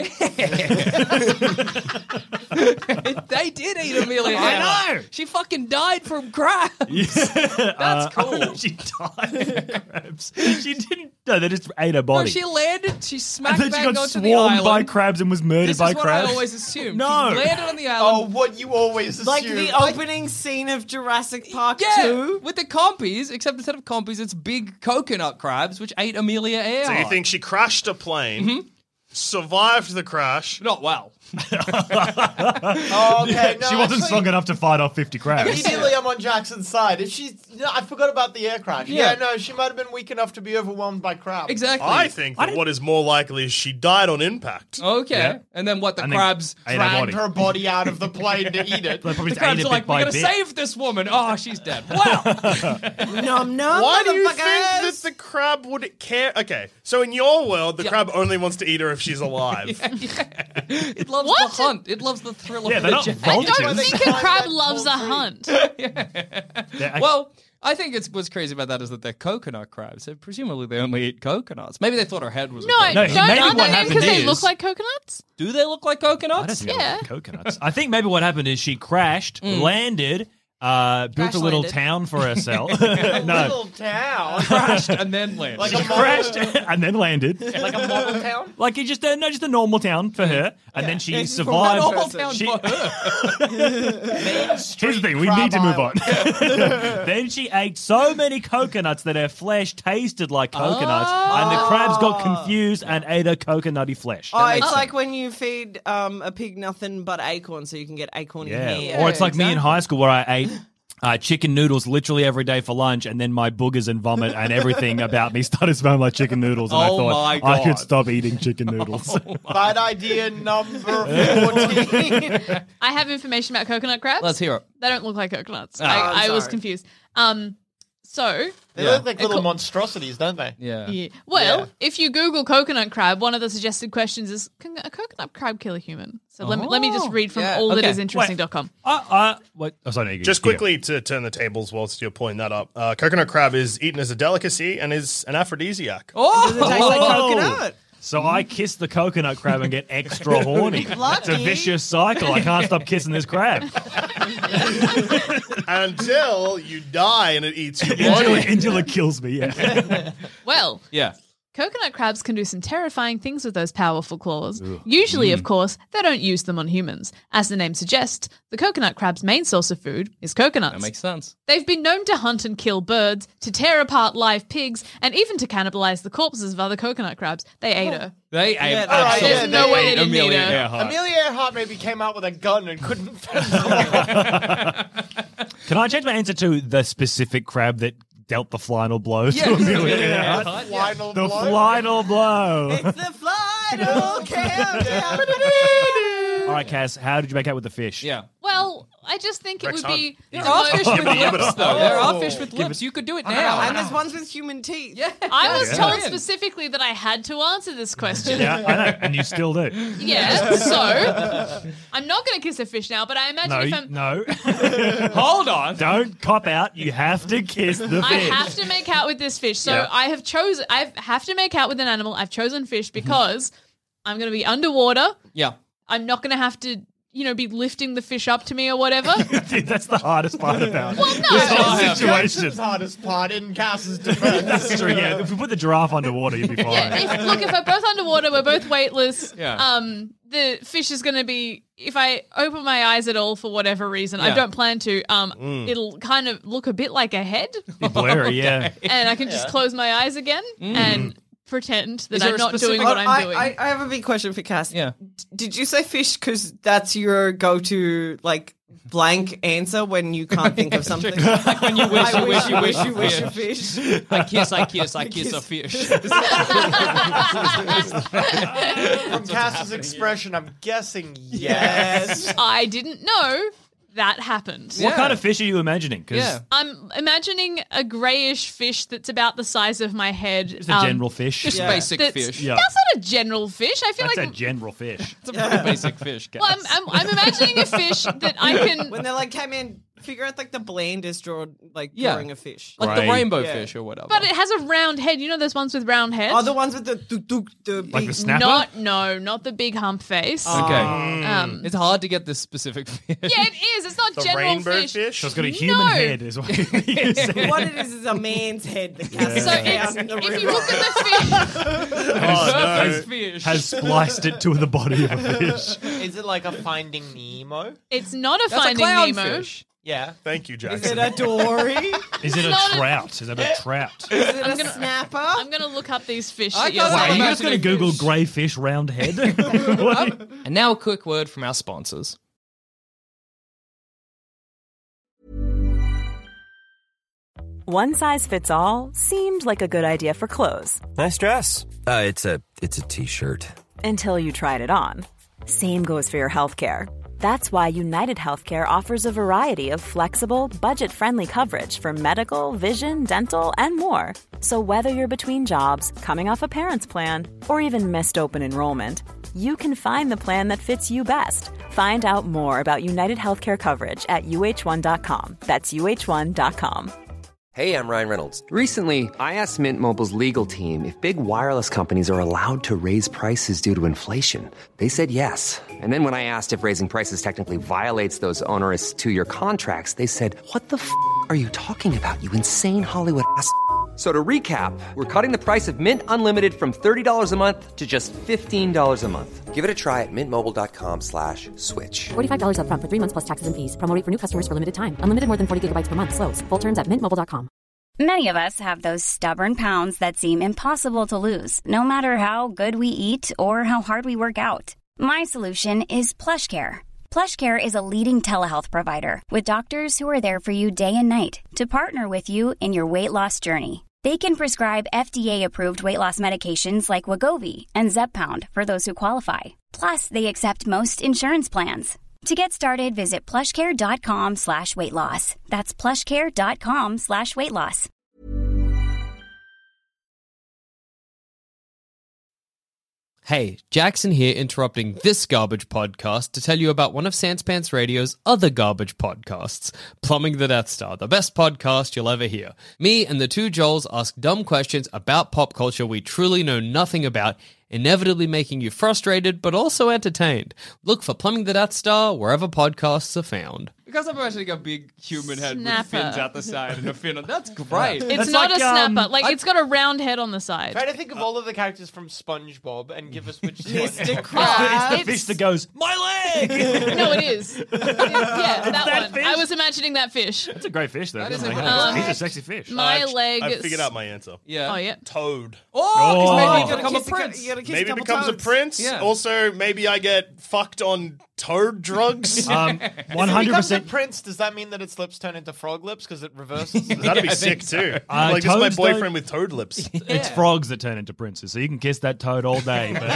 H: Earhart.
F: it kind of like.
E: They did eat Amelia.
H: I
E: Earhart.
H: know.
E: She fucking died from crabs.
H: That's
E: cool.
H: She died from crabs. She didn't. No, they just ate her
E: No,
H: body.
E: she landed. She
H: and
E: smacked
H: then she
E: bang
H: got
E: onto the
H: swarmed
E: island.
H: by crabs and was murdered
E: This
H: by
E: is what
H: crabs.
E: I always assumed.
H: No.
E: She landed on the
J: Oh,
E: island.
J: what you always assume.
F: Like the opening scene of Jurassic Park
E: Yeah,
F: two.
E: with the compies, except instead of compies, it's big coconut crabs, which ate Amelia Earhart.
G: So you think she crashed a plane,
E: Mm-hmm.
G: survived the crash?
E: Not well.
J: Oh, okay. No,
H: she wasn't
J: actually,
H: strong enough to fight off fifty crabs.
J: Immediately, I'm on Jackson's side. If she's, no, I forgot about the air crash.
E: Yeah.
J: Yeah. no, she might have been weak enough to be overwhelmed by crabs.
E: Exactly.
G: I think that what is more likely is she died on impact.
E: Okay.
H: Yeah.
E: And then what? The
H: And then
E: crabs.
H: ate her
J: Dragged
H: body.
J: her body out of the plane to eat it.
H: They probably
E: The
H: just
E: crabs
H: ate
E: are
H: it
E: like,
H: bit
E: we're
H: by
E: gonna
H: bit.
E: save this woman. Oh, she's dead. Wow.
F: Nom nom.
G: Why do you think
F: motherfuckers.
G: that the crab would care? Okay, so in your world, the crab only wants to eat her if she's alive.
E: It loves
I: What?
E: the hunt. It loves the thrill
H: Yeah,
E: of
H: they're
E: the
H: not
E: chase.
I: I
H: vultures.
I: don't think a crab loves a hunt.
H: They're-
E: Well, I think it's what's crazy about that is that they're coconut crabs. So presumably they only eat coconuts. Maybe they thought her head was.
I: No,
E: a coconut.
H: No,
I: don't
H: maybe
I: aren't
H: what
I: they named
H: happened
I: because they
H: is-
I: look like coconuts?
E: Do they look like coconuts?
H: I don't think they
I: Yeah.
H: look like coconuts. I think maybe what happened is she crashed,
E: Mm.
H: landed, uh, built
F: Crash
H: a little
F: landed.
H: town for herself.
J: A
H: no,
J: little town.
E: crashed and then landed.
J: Like
H: she
J: a model,
H: crashed and then landed.
J: like a model town.
H: Like it just a, no, just a normal town for her, and then she
F: Yeah, she's from
H: survived.
F: that
E: normal
F: person.
E: town
H: She-
E: for her.
H: Here's the thing: we need to move on. Then she ate so many coconuts that her flesh tasted like coconuts, and the crabs got confused and ate her coconutty flesh.
F: Oh, it's
E: makes
F: like when you feed um, a pig nothing but acorn, so you can get acorny
H: Yeah.
F: hair.
H: Or it's like me in
E: exactly.
H: high school where I ate uh, chicken noodles literally every day for lunch, and then my boogers and vomit and everything about me started smelling like chicken noodles, and I
E: Oh
H: thought
E: my
H: I
E: God.
H: could stop eating chicken noodles.
J: Bad idea number fourteen.
I: I have information about coconut crabs.
E: Let's hear it.
I: They don't look like coconuts.
E: Oh,
I: I,
F: I'm
I: I was
F: sorry.
I: confused. Um, So,
J: They
E: Yeah.
J: look like little monstrosities, don't they?
E: Yeah.
I: yeah. well,
J: Yeah.
I: if you Google coconut crab, one of the suggested questions is, can a coconut crab kill a human? So let me let me just read from
E: Yeah,
I: all that
E: okay.
I: is interesting dot com.
H: I, I, what? Oh, sorry, no, you-
G: Just
H: you go.
G: quickly to turn the tables whilst you're pulling that up. Uh, coconut crab is eaten as a delicacy and is an aphrodisiac.
E: Oh!
F: Does it taste like
H: Whoa.
F: coconut?
H: So I kiss the coconut crab and get extra horny. It's a
F: Lucky.
H: vicious cycle. I can't stop kissing this crab.
G: Until you die and it eats your
H: Until,
G: body.
H: until it kills me, yeah.
I: Well,
E: Yeah.
I: coconut crabs can do some terrifying things with those powerful claws. Usually, of course, they don't use them on humans. As the name suggests, the coconut crab's main source of food is coconuts.
E: That makes sense.
I: They've been known to hunt and kill birds, to tear apart live pigs, and even to cannibalize the corpses of other coconut crabs. They ate her.
E: They ate
F: Yeah,
E: absolutely
J: there's no way
I: they
E: ate
I: didn't
E: Amelia
I: eat her.
E: Earhart.
J: Amelia Earhart maybe came out with a gun and couldn't.
H: Can I change my answer to the specific crab that dealt the final blow to
E: Yeah.
H: Amelia
E: Yeah.
H: Earhart?
J: Final
H: The
J: blow.
H: final blow.
F: It's the final countdown.
H: All right, Cass, how did you make out with the fish?
E: Yeah.
I: Well, I just think it
G: Rex
I: would be.
E: There
I: the
E: are
I: most-
E: fish with
G: Yibbity
E: lips,
G: yibbida.
E: though. There are
J: Oh.
E: fish with lips. You could do it
F: And
E: now.
F: there's ones with human teeth.
E: Yeah.
I: I was
E: Yeah.
I: told
E: Brilliant.
I: specifically that I had to answer this question.
H: Yeah, I know, and you still do.
I: Yeah, so I'm not going to kiss a fish now, but I imagine
H: No,
I: if I'm.
H: no.
E: Hold on.
H: Don't cop out. You have to kiss the
I: I
H: fish.
I: have to make out with this fish. So
H: Yeah.
I: I have chosen. I have to make out with an animal. I've chosen fish because I'm going to be underwater.
E: Yeah.
I: I'm not going to have to, you know, be lifting the fish up to me or whatever.
H: Dude, that's the hardest part about
I: Well, no.
H: this whole
E: Oh, yeah.
H: situation.
J: That's the hardest part in Cass's defense.
H: That's true, yeah. If we put the giraffe underwater, you'd be fine.
I: Yeah, if, look, if we're both underwater, we're both weightless.
E: Yeah.
I: Um, the fish is going to be. If I open my eyes at all for whatever reason, I
E: Yeah.
I: don't plan to. Um, it'll kind of look a bit like a head,
H: Be blurry, yeah.
I: and I can just close my eyes again and pretend that
E: Is there
I: I'm
E: a
I: not
E: specific-
I: doing what I'm
F: I,
I: doing.
F: I, I have a big question for Cass.
E: Yeah.
F: D- Did you say fish because that's your go-to, like, blank answer when you can't think of something?
E: Like when you wish,
F: I
E: you wish, you wish,
F: you
E: you
F: wish
E: wish.
F: a fish.
E: I kiss, I kiss, I kiss a fish.
J: From Cass's expression, I'm guessing yes.
F: Yes.
I: I didn't know that happened.
H: What kind of fish are you imagining? Because
E: Yeah.
I: I'm imagining a greyish fish that's about the size of my head.
H: it's a
I: um,
H: general fish.
E: Just
F: Yeah.
E: basic
I: that's-
E: fish.
H: Yeah.
I: That's not a general fish. I feel
H: That's
I: like
H: a general fish.
E: It's a pretty basic fish, guys.
I: well, I'm, I'm, I'm imagining a fish that I can.
F: When they're like, hey man, figure out like the blandest draw, like
E: Yeah.
F: drawing a fish.
E: like the
H: Right.
E: rainbow
F: Yeah.
E: fish or whatever.
I: But it has a round head. You know those ones with round heads?
F: Oh, the ones with the duk, duk, the big.
H: Like the snapper?
I: Not no, not the big hump face.
E: okay.
I: Um,
E: It's hard to get this specific fish.
I: yeah, it is. It's not
G: The
I: general
G: rainbow
I: fish.
G: fish?
H: So it's got a human
I: No.
H: head, is what you said.
F: What it is is a man's head that Cass
I: So
F: has
I: it's,
F: found in the
I: if
F: river.
I: you look at the fish,
E: Surface fish.
H: Has spliced it to the body of a fish.
J: Is it like a Finding Nemo?
I: it's not a
E: That's a
I: Finding Nemo.
E: clownfish.
J: Yeah.
G: Thank you,
F: Is
G: Jackson.
F: it a dory?
H: Is it a
I: not a-
H: trout? Is it a trout?
F: Is it
I: I'm
F: a
I: gonna-
F: snapper?
I: I'm going to look up these fish
E: I
I: that you're
E: can't
H: Wow, are
I: saying.
H: you just going to
E: imagining
H: Google
E: fish.
H: grey fish round head? What?
E: And now a quick word from our sponsors.
K: One size fits all seemed like a good idea for clothes
L: Nice dress. Uh, it's a it's a t-shirt.
K: until you tried it on. Same goes for your healthcare. That's why United Healthcare offers a variety of flexible, budget-friendly coverage for medical, vision, dental, and more. So whether you're between jobs, coming off a parent's plan, or even missed open enrollment, you can find the plan that fits you best. Find out more about United Healthcare coverage at U H one dot com. That's U H one dot com.
A: Hey, I'm Ryan Reynolds.
B: Recently, I asked Mint Mobile's legal team if big wireless companies are allowed to raise prices due to inflation. They said yes. And then when I asked if raising prices technically violates those onerous two-year contracts, they said, "What the f*** are you talking about, you insane Hollywood ass?" So to recap, we're cutting the price of Mint Unlimited from thirty dollars a month to just fifteen dollars a month.
A: Give it a try at mintmobile.com slash switch.
C: forty-five dollars up front for three months plus taxes and fees. Promo rate for new customers for limited time. Unlimited more than forty gigabytes per month. Slows full terms at mint mobile dot com.
M: Many of us have those stubborn pounds that seem impossible to lose, no matter how good we eat or how hard we work out. My solution is PlushCare. PlushCare is a leading telehealth provider with doctors who are there for you day and night to partner with you in your weight loss journey. They can prescribe F D A-approved weight loss medications like Wegovy and Zepbound for those who qualify. Plus, they accept most insurance plans. To get started, visit plushcare.com slash weight loss. That's plushcare.com slash weight loss.
E: Hey, Jackson here, interrupting this garbage podcast to tell you about one of Sanspants Radio's other garbage podcasts, Plumbing the Death Star, the best podcast you'll ever hear. Me and the two Joels ask dumb questions about pop culture we truly know nothing about, inevitably making you frustrated but also entertained. Look for Plumbing the Death Star wherever podcasts are found. Because I'm imagining a big human head
I: Snapper.
E: with fins out the side and a fin on. That's great.
I: It's
H: That's
I: not
H: like,
I: a
H: um,
I: snapper. Like,
E: I-
I: it's got a round head on the side.
J: Try to think of all of the characters from SpongeBob and give us which
F: Mister
J: SpongeBob.
F: Krabs.
H: It's the fish that goes, my leg!
I: No, it is. It is- yeah, that,
H: that
I: one.
H: fish?
I: I was imagining that fish.
H: That's a great fish, though.
E: That is
H: isn't
E: a
H: it?
E: good
H: He's a
I: fish.
H: sexy fish.
I: My
G: I,
I: leg.
G: I figured out my answer.
E: Yeah.
I: Oh, yeah.
G: Toad.
E: Oh, because
H: Oh.
E: maybe
H: You
E: he
H: gotta
E: become a
F: kiss the-
E: prince.
F: you gotta kiss
G: Maybe
F: couple
G: becomes
F: toads.
G: a prince.
E: Yeah.
G: Also, maybe I get fucked on toad drugs.
H: Um,
J: If it
H: one hundred
J: becomes a
H: percent.
J: prince, does that mean that its lips turn into frog lips because it reverses?
G: That'd
E: Yeah,
G: be
E: I
G: sick
E: think so.
G: too.
H: Uh,
G: like this is my
H: toads
G: boyfriend
H: don't-
G: with toad lips.
H: It's frogs that turn into princes, so you can kiss that toad all day, but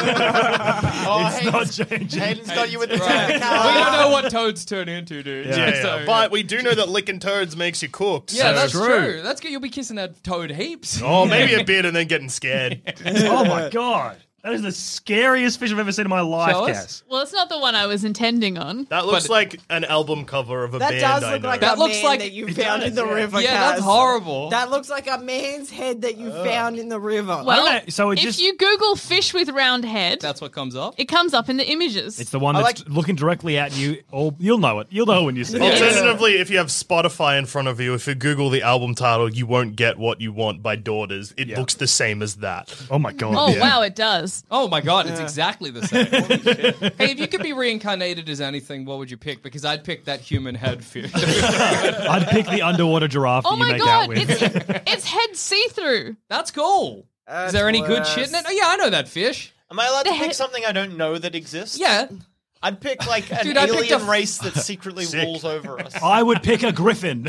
J: Oh,
H: it's
J: Hayden's,
H: not changing.
J: Hayden's got you with the
E: Right. we
J: technicality.
E: don't know what toads turn into, dude.
H: Yeah.
G: Yeah, yeah.
E: So,
G: But we do know that licking toads makes you cook.
E: yeah,
G: so-
E: that's
H: true.
E: true. That's good. You'll be kissing that toad heaps.
G: Oh, maybe a bit and then getting scared.
H: Oh my god. That is the scariest fish I've ever seen in my life,
E: Show us.
H: Cass.
I: Well, it's not the one I was intending on.
G: That looks
E: But-
G: like an album cover of a
F: That
G: band
F: does
G: I
F: look
G: know.
F: like
E: That
F: a
E: looks
F: man
E: like-
F: that you
H: It
F: found
H: does,
F: in the
H: yeah.
F: river.
E: Yeah, that's
F: Kaz.
E: horrible.
F: That looks like a man's head that you found in the river.
I: Well,
H: don't know, so it
I: if
H: just-
I: you Google fish with round head,
E: That's what comes up.
I: it comes up in the images.
H: It's the one
J: I
H: that's
J: like-
H: looking directly at you. Or you'll know it. You'll know when you see it.
G: Alternatively, if you have Spotify in front of you, if you Google the album title, You Won't Get What You Want by Daughters, it
H: Yeah.
G: looks the same as that.
H: Oh my god.
I: oh,
H: yeah.
I: wow, it does.
E: Oh my god, it's exactly the same. Holy shit. Hey, if you could be reincarnated as anything, what would you pick? Because I'd pick that human head fish.
H: I'd pick the underwater giraffe
I: Oh
H: that you
I: my
H: make out
I: god,
H: with.
I: its, its head see-through.
E: That's cool. Is there any good shit in it? Oh yeah, I know that fish.
J: Am I allowed to
I: The
J: pick
I: head-
J: something I don't know that exists?
E: Yeah.
J: I'd pick like an
E: Dude, I picked
J: alien
E: a-
J: race that secretly
G: Sick.
J: rules over us.
H: I would pick a griffin.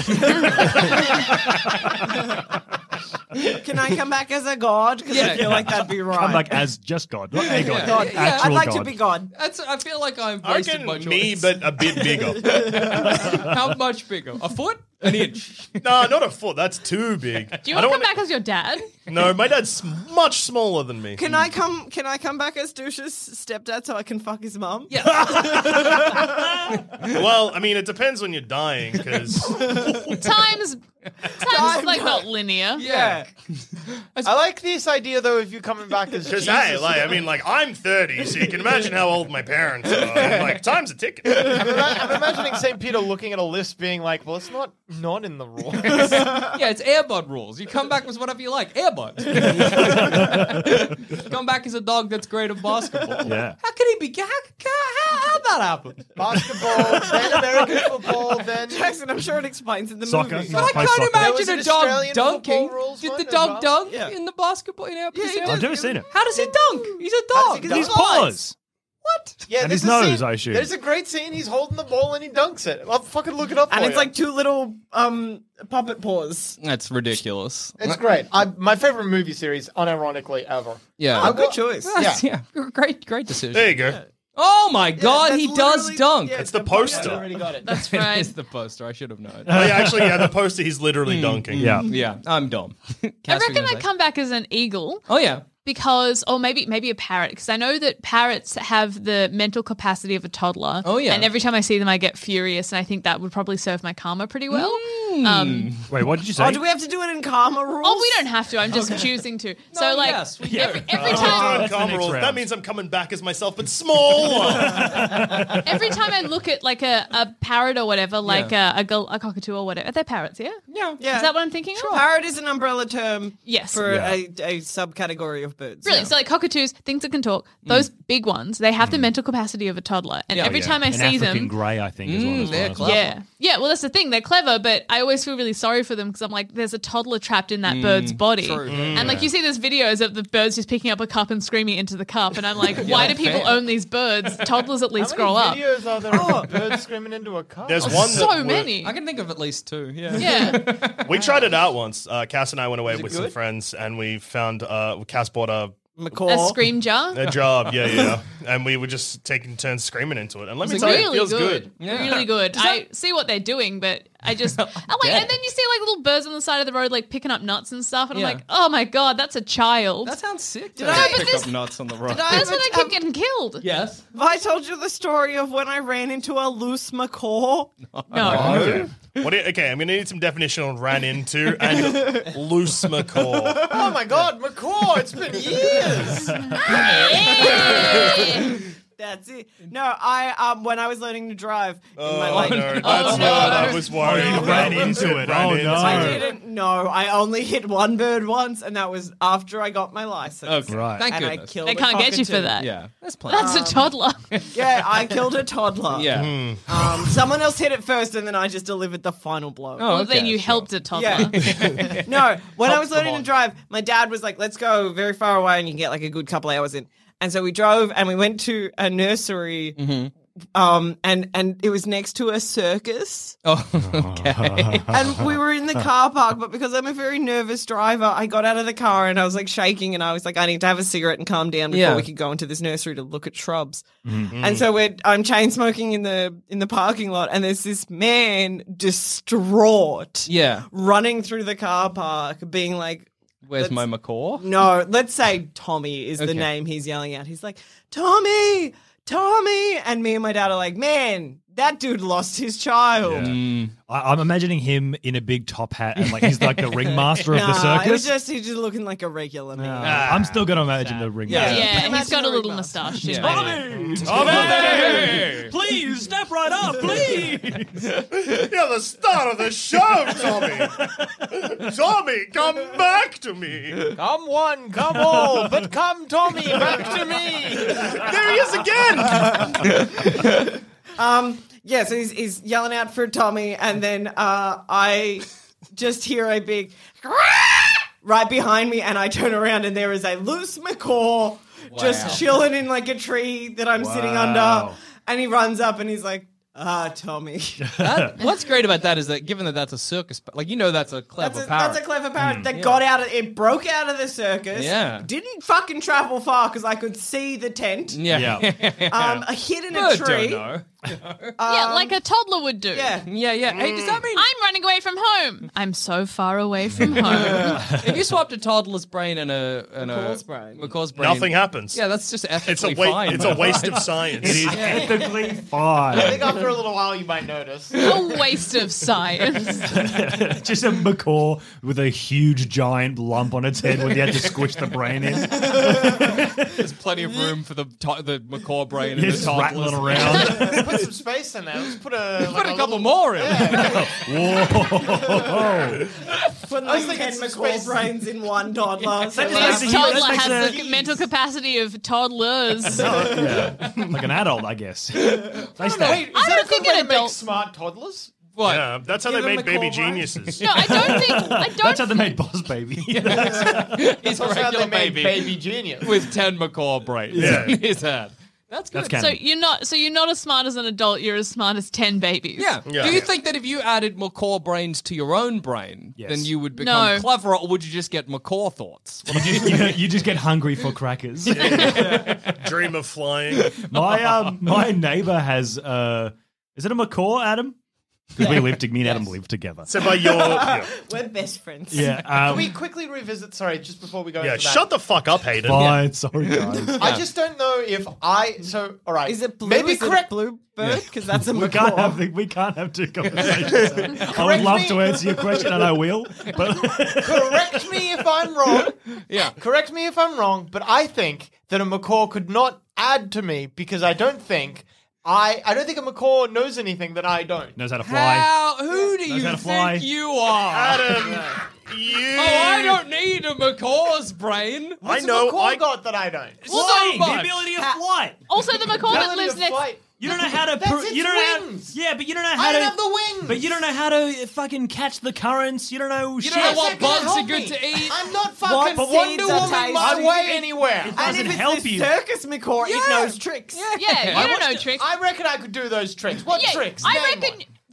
F: Can I come back as a god? Because
E: Yeah.
F: I feel like that'd be right.
H: I'm like as just God, not a God.
E: Yeah.
F: God.
E: Yeah,
H: Actual
F: I'd like
H: God.
F: to be god.
E: That's. I feel like I'm
G: I
E: wasted
G: reckon
E: my
G: me,
E: choice.
G: but a bit bigger.
E: How much bigger? A foot? An inch?
G: No, not a foot. That's too big.
I: Do you
G: I
I: want to
G: don't
I: come back as your dad?
G: No, my dad's much smaller than me.
F: Can I come? Can I come back as Douche's stepdad so I can fuck his mum?
E: Yeah.
G: Well, I mean, it depends when you're dying, because
I: Times, times like not linear.
E: Yeah.
J: I like this idea though of you coming back as Jesus.
G: hey, like, I mean, like, I'm thirty, so you can imagine how old my parents are. And, like, time's a ticket.
J: I'm, ima- I'm imagining Saint Peter looking at a list, being like, "Well, it's not not in the rules."
E: Yeah, it's Airbud rules. You come back as whatever you like. Airbud. Come back as a dog that's great at basketball.
H: Yeah.
E: How could he be? How, how, how'd that happen?
J: Basketball, then American football, then
F: Jackson, I'm sure it explains in the
H: Soccer.
F: movie.
H: Yeah.
E: I
H: Play
E: can't
H: soccer.
J: There was
E: imagine
J: an
E: a dog
J: Australian
E: dunking.
J: football rules
E: Did
J: one
E: the
J: as
E: dog
J: well?
E: dunk
F: Yeah.
E: in the basketball in our episode?
H: I've never seen it.
E: How does he dunk? He's a
J: How
E: dog.
J: does he
H: These
J: dunk?
H: paws.
E: What?
J: Yeah,
H: And
J: there's
H: his
J: a
H: nose,
J: scene-
H: I assume.
J: There's a great scene. He's holding the ball and he dunks it. I'll fucking look it up.
F: And
J: for
F: it's
J: you.
F: like two little um puppet paws.
E: That's ridiculous.
J: It's great. I, my favorite movie series, unironically ever.
E: Yeah.
F: Oh, good choice.
E: That's- yeah. Great, great decision.
G: There you go.
E: Oh my god,
F: that's
E: he does
F: literally-
E: dunk.
F: yeah,
G: It's the
J: I
G: poster.
J: already got it.
I: That's
E: It
I: right.
E: is the poster. I should have known.
G: Oh, yeah, actually, yeah, the poster, he's literally dunking.
H: Yeah.
E: Yeah, I'm dumb.
I: I
E: Cass,
I: reckon
E: you're gonna
I: I'd
E: say?
I: come back as an eagle.
E: Oh yeah.
I: Because, or maybe maybe a parrot, because I know that parrots have the mental capacity of a toddler.
E: Oh, yeah.
I: And every time I see them, I get furious, and I think that would probably serve my karma pretty well.
E: Hmm.
I: Um,
H: Wait, what did you say?
F: Oh, do we have to do it in karma rules?
I: oh, we don't have to. I'm just choosing to. So,
E: No,
I: like,
E: yes, we do.
I: every, every
G: Oh,
I: time,
G: doing
H: That's the
G: calm
H: next
G: rules.
H: round.
G: That means I'm coming back as myself, but small.
I: every time I look at like a, a parrot or whatever, like a, a, gull, a cockatoo or whatever, they're parrots, yeah?
E: Yeah.
F: Yeah.
I: Is that what I'm thinking of?
F: Parrot is an umbrella term
I: Yes.
F: for
H: Yeah.
F: a, a subcategory of birds.
I: Brilliant. So, like cockatoos, things that can talk, those big ones, they have the mental capacity of a toddler. And
E: Yeah.
I: every
E: Yeah.
I: time I
H: An
I: see
H: African
I: them,
H: grey, I think, is one
E: Mm,
H: as
E: they're
H: well.
E: clever.
I: yeah. Yeah, well, that's the thing. They're clever, but I always feel really sorry for them because I'm like, there's a toddler trapped in that bird's body.
E: true.
I: And like, you see those videos of the birds just picking up a cup and screaming into the cup. And I'm like, why do people
E: fair.
I: own these birds? Toddlers at least
J: How
I: grow
J: many
I: up.
J: videos are there of birds screaming into a cup?
G: There's one
I: So
G: that we're-
I: many.
E: I can think of at least two. Yeah.
I: Yeah.
G: We tried it out once. Uh, Cass and I went away
J: it
G: with some
J: good?
G: friends, and we found uh, Cass bought a,
F: Macaw.
I: A scream jar.
G: a job. Yeah, yeah. and we were just taking turns screaming into it. And let me
I: It's
G: tell you,
I: really
G: it feels
I: good.
G: good.
E: Yeah.
I: Really good. I see what they're doing, but I just I like, and then you see like little birds on the side of the road, like picking up nuts and stuff, and
E: Yeah.
I: I'm like, oh my god, that's a child.
E: That sounds sick. To
F: Did I-
E: pick
I: but this-
E: up nuts on the road.
F: I-
I: That's when I
F: Um,
I: keep getting killed.
E: Yes.
F: Have I told you the story of when I ran into a loose macaw?
I: No.
G: Okay. What do you- okay, I'm going to need some definition on ran into and loose macaw.
J: Oh my god, macaw, it's been years.
F: That's it. No, I um when I was learning to drive in my
G: Oh,
F: like,
G: no, that's
I: Oh,
G: what
I: no.
G: I was worried
H: you
G: about.
H: ran into it.
G: Ran
H: Oh,
G: into
H: no.
F: I
G: it.
F: didn't know. I only hit one bird once, and that was after I got my license.
E: Okay.
H: Right.
E: Thank
F: And I
E: goodness.
F: killed
I: They
F: a
I: can't get you for
F: cockatoo.
I: that.
E: Yeah. That's plenty.
I: That's a toddler.
F: Yeah, I killed a toddler.
E: Yeah.
F: Um, someone else hit it first, and then I just delivered the final blow.
E: Oh,
I: Well, then
E: okay,
I: you
E: sure.
I: helped a toddler.
F: Yeah. No, when I
J: Help
F: was
J: them
F: learning
J: on.
F: to drive, my dad was like, let's go very far away and you can get like a good couple hours in. And so we drove and we went to a nursery um, and, and it was next to a circus.
E: Oh, okay.
F: And we were in the car park, but because I'm a very nervous driver, I got out of the car and I was like shaking and I was like, I need to have a cigarette and calm down before
E: Yeah.
F: we could go into this nursery to look at shrubs. And so we're I'm chain smoking in the in the parking lot and there's this man distraught
E: Yeah.
F: running through the car park being like,
E: Where's
F: That's-
E: my macaw?
F: no, let's say Tommy is
E: Okay.
F: the name he's yelling at. He's like, Tommy, Tommy. And me and my dad are like, man, that dude lost his child.
H: I, I'm imagining him in a big top hat and like he's like the ringmaster of the
F: Nah,
H: circus.
F: it was just, he's just looking like a regular man.
H: Uh, I'm still going to imagine the ringmaster.
I: Yeah, and he's
F: Imagine
I: got a
F: the
I: little
F: ringmaster.
I: moustache.
E: Yeah.
H: Tommy!
E: Tommy!
H: Please, step right up, please!
G: You're the star of the show, Tommy. Tommy, come back to me.
J: Come one, come all, but come Tommy, back to me.
G: There he is again.
F: Um, yeah, so he's, he's yelling out for Tommy, and then uh, I just hear a big right behind me, and I turn around, and there is a loose macaw just chilling in like a tree that I'm sitting under, and he runs up and he's like, ah, Tommy.
E: That, what's great about that is that given that that's a circus, pa- like you know that's a clever
F: That's a,
E: parrot.
F: that's a clever parrot that got out of it, broke out of the circus.
E: Yeah.
F: Didn't fucking travel far because I could see the tent.
E: yeah.
F: Um, a hid in a
E: Bird
F: tree.
E: don't know.
I: Yeah, like a toddler would do.
F: Yeah.
E: Yeah, yeah. Hey, does that mean
I: I'm running away from home. I'm so far away from home.
E: if you swapped a toddler's brain and a and
F: Macaw's
E: a
F: brain.
E: Macaw's brain,
G: Nothing happens.
E: Yeah, that's just ethically
G: It's a wa-
E: fine.
G: It's a waste of science.
H: It is ethically fine.
J: I think after a little while you might notice.
I: A waste of science.
H: Just a macaw with a huge giant lump on its head when you had to squish the brain in.
E: There's plenty of room for the to- the macaw brain and
H: It's
E: the
H: rattling
E: toddler's.
H: around.
J: Put some space in there. Let's put a
E: Put
J: like
E: a
J: a
E: couple
J: little-
E: more in.
H: Whoa.
F: Putting
J: I was
F: like
J: thinking
F: ten
J: some
F: macaw
J: space-
F: brains in one toddler. So
H: That
F: when
H: makes
F: I-
H: a-
I: Toddler
H: makes
I: has
H: a-
I: the mental capacity of toddlers.
H: Yeah. Like an adult, I guess. They
J: Wait,
H: stay.
J: is
I: I
J: that
I: don't
J: a good
I: think
J: way
I: an
J: to make
I: adult-
J: smart toddlers?
E: What?
G: Yeah, that's how
F: Give
G: they
F: him
G: made
F: a
G: baby
F: call, right?
G: geniuses.
I: No, I don't think. I don't.
H: That's how they made Boss Baby.
E: He's a
J: That's how
E: regular
J: they made
E: baby,
J: baby genius.
E: with ten macaw brains
G: Yeah.
E: in his head. That's good.
H: That's canon.
I: So you're not. So you're not as smart as an adult. You're as smart as ten babies.
E: Yeah.
G: Yeah.
E: Do you
G: Yeah.
E: think that if you added macaw brains to your own brain,
H: Yes.
E: then you would become
I: No.
E: cleverer, or would you just get macaw thoughts?
H: You just, you, you just get hungry for crackers.
G: Dream of flying.
H: My um, my neighbor has uh, is it a macaw, Adam? Because we live to me and Adam live together.
G: So by your yeah,
F: We're best friends.
H: Yeah.
J: Can
H: Um,
J: we quickly revisit? Sorry, just before we go.
G: yeah
J: into that.
G: shut the fuck up, Hayden.
H: fine. Sorry, guys.
J: I just don't know if I. So, all right.
F: Is it blue?
J: Maybe
F: Is
J: correct.
F: it blue bird? Because that's a
H: We
F: macaw.
H: can't have the, we can't have two conversations. I would
J: Correct
H: love
J: me.
H: to answer your question, and I will. But
J: Correct me if I'm wrong.
E: Yeah.
J: Correct me if I'm wrong, but I think that a macaw could not add to me because I don't think I. I don't think a macaw knows anything that I don't.
H: knows how to fly.
E: How? Who do
H: Knows
E: you
H: how to fly.
E: think you are?
G: Adam, you.
E: Oh, I don't need a macaw's brain.
G: I
J: What's
G: know.
J: a macaw
G: I
J: got that I don't.
H: Flying,
E: much.
H: the ability of flight.
I: Also, the macaw that
J: Ability
I: lives
J: of
I: next.
J: flight.
H: You don't know how to.
J: That's
H: Pro-
J: its
H: you don't know.
J: wings.
H: How, yeah, but you don't know how
J: I
H: to.
J: don't have the wings.
H: But you don't know how to fucking catch the currents. You don't know.
E: You
H: shit.
E: don't know what
J: How's that gonna
E: bugs are
J: help
E: good
J: me?
E: to eat.
J: I'm not
F: What
J: fucking
F: seeds
J: Wonder
F: are
J: Woman my
F: tasty?
J: way anywhere.
F: And
H: doesn't
F: if it's
H: help
F: the
H: you.
F: circus macaw, it knows tricks.
I: Yeah, you
J: I
I: don't know
J: watched-
I: tricks.
J: I reckon I could do those tricks. What
I: yeah,
J: tricks?
I: I
J: Name
I: reckon.
J: one.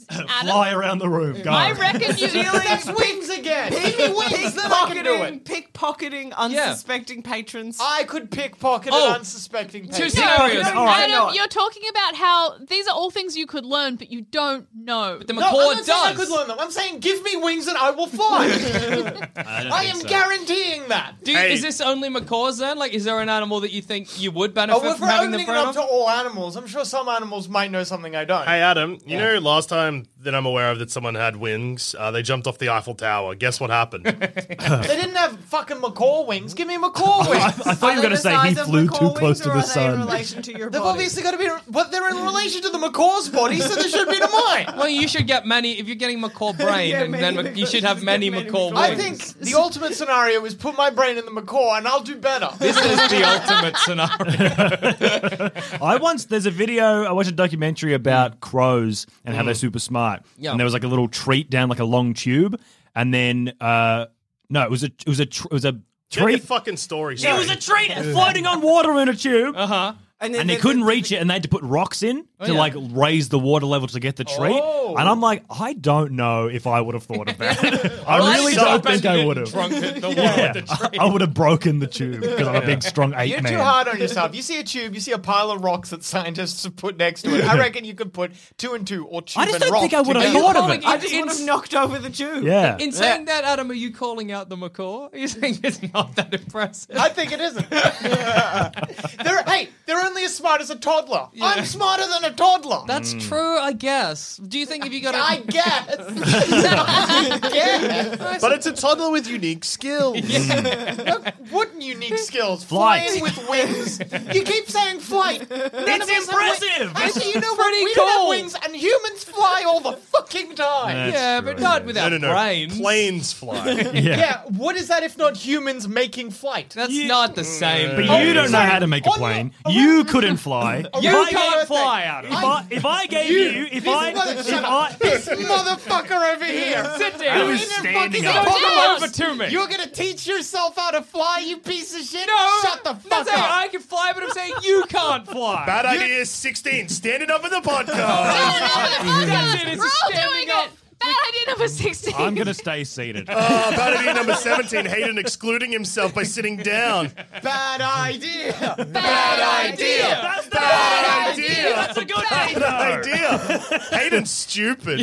H: Fly around the room. Go.
I: I reckon you.
J: That's wings again. Give me wings, then I can do
F: Pickpocketing,
J: it.
F: pickpocketing unsuspecting patrons.
J: I could pickpocket
E: Oh.
J: an unsuspecting
E: Two
J: patron.
E: scenarios.
F: No, no,
H: All right.
F: no,
I: Adam, you're talking about how these are all things you could learn, but you don't know.
E: The
J: No,
E: macaw
J: I'm not saying I
E: does.
J: could learn them. I'm saying give me wings and I will fly.
H: I, don't
J: I
H: think
J: am
H: so.
J: guaranteeing that.
E: Do you,
G: Hey.
E: Is this only macaws then? Like, is there an animal that you think you would benefit
J: Oh, well, if
E: from
J: we're
E: having the
J: opening it
E: brain
J: up to
E: on?
J: all animals, I'm sure some animals might know something I don't.
G: Hey Adam, you know last time that I'm aware of that someone had wings, uh, they jumped off the Eiffel Tower. Guess what happened?
J: They didn't have fucking macaw wings. Give me macaw wings.
H: I thought you were going to say he flew too close to the
F: In
H: sun.
F: relation to your
J: They've
F: body?
J: obviously got to be, but they're in relation to the macaw's body, so they should be to mine.
E: Well, you should get many. If you're getting macaw brain,
F: Yeah,
E: and
F: many
E: then
F: macaws.
E: you should have many
F: Many
E: macaw
F: macaws.
E: wings.
J: I think the ultimate scenario is put my brain in the macaw and I'll do better.
E: this is the ultimate scenario.
H: I once there's a video. I watched a documentary about crows and how they're super smart.
E: Yeah.
H: And there was like a little treat down like a long tube, and then uh no, it was a it was a tr- it was a
G: Get your
H: treat.
G: fucking story
H: It
G: straight.
H: was a treat floating on water in a tube.
E: Uh huh.
F: And, then
H: And they
F: the-
H: couldn't
F: the-
H: reach it, and they had to put rocks in to
E: yeah.
H: like raise the water level to get the treat.
J: Oh.
H: And I'm like, I don't know if I would have thought of that. I
E: Well,
H: really
E: so
H: don't
E: bet
H: think
E: you
H: I
E: didn't
H: would have.
E: drunk it the
H: Yeah,
E: water, the treat.
H: I, I would have broken the tube because I'm a big, strong ape
J: You're
H: man.
J: too hard on yourself. You see a tube, you see a pile of rocks that scientists have put next to it. I reckon you could put two and two or tube
H: I just
J: and
H: don't
J: rock
H: think I would have
J: together.
H: thought of
E: calling
H: it.
E: it-
F: I just would
E: It's-
F: have knocked over the tube.
H: Yeah.
E: In saying that, Adam, are you calling out the macaw? Are you saying it's not that impressive?
J: I think it isn't. they're, hey, they're only as smart as a toddler. I'm smarter than a toddler.
E: That's true, I guess. Do you think if you got a
J: I guess. I guess.
G: But it's a toddler with unique skills.
J: What unique skills?
H: Flight.
J: Flying with wings. You keep saying flight. None of us have
H: impressive.
J: wings. Actually, you know what?
E: pretty
J: We don't have
E: cool.
J: wings, and humans fly all the fucking time.
H: That's
E: yeah,
H: true,
E: but not
H: yeah.
E: without
G: No, no, no.
E: brains.
G: Planes fly.
H: Yeah.
J: Yeah, what is that if not humans making flight?
E: That's
H: You-
E: not the same.
H: But
J: Oh,
H: you don't know
J: sorry.
H: how to make a
J: On the-
H: plane.
J: on
H: You
J: the-
H: couldn't fly.
E: You
H: If I
E: can't
H: gave-
E: fly, Adam.
H: If I, if I gave you, if
J: this
H: I,
J: mother-
H: if
J: shut
H: I,
J: up. This motherfucker over here.
E: Sit
H: I
E: down.
H: was
J: You're
H: standing
J: fucking
H: up.
E: Don't
J: talk
E: come
J: about-
E: over to me.
J: You're gonna teach yourself how to fly, you piece of shit?
E: No,
J: Shut the
E: I'm
J: fuck
E: not saying
J: up.
E: I can fly, but I'm saying you can't fly.
G: Bad idea sixteen. Standing up in the podcast.
E: That's it. It's
I: We're
E: a
I: all
E: standing
I: doing
E: up.
I: it. Bad idea number sixteen.
H: I'm gonna stay seated.
G: Uh, bad idea number seventeen. Hayden excluding himself by sitting down.
J: Bad idea.
E: Bad idea.
H: That's the
G: Bad idea.
H: That's a good
G: Bad
H: idea.
G: idea. Hayden's stupid.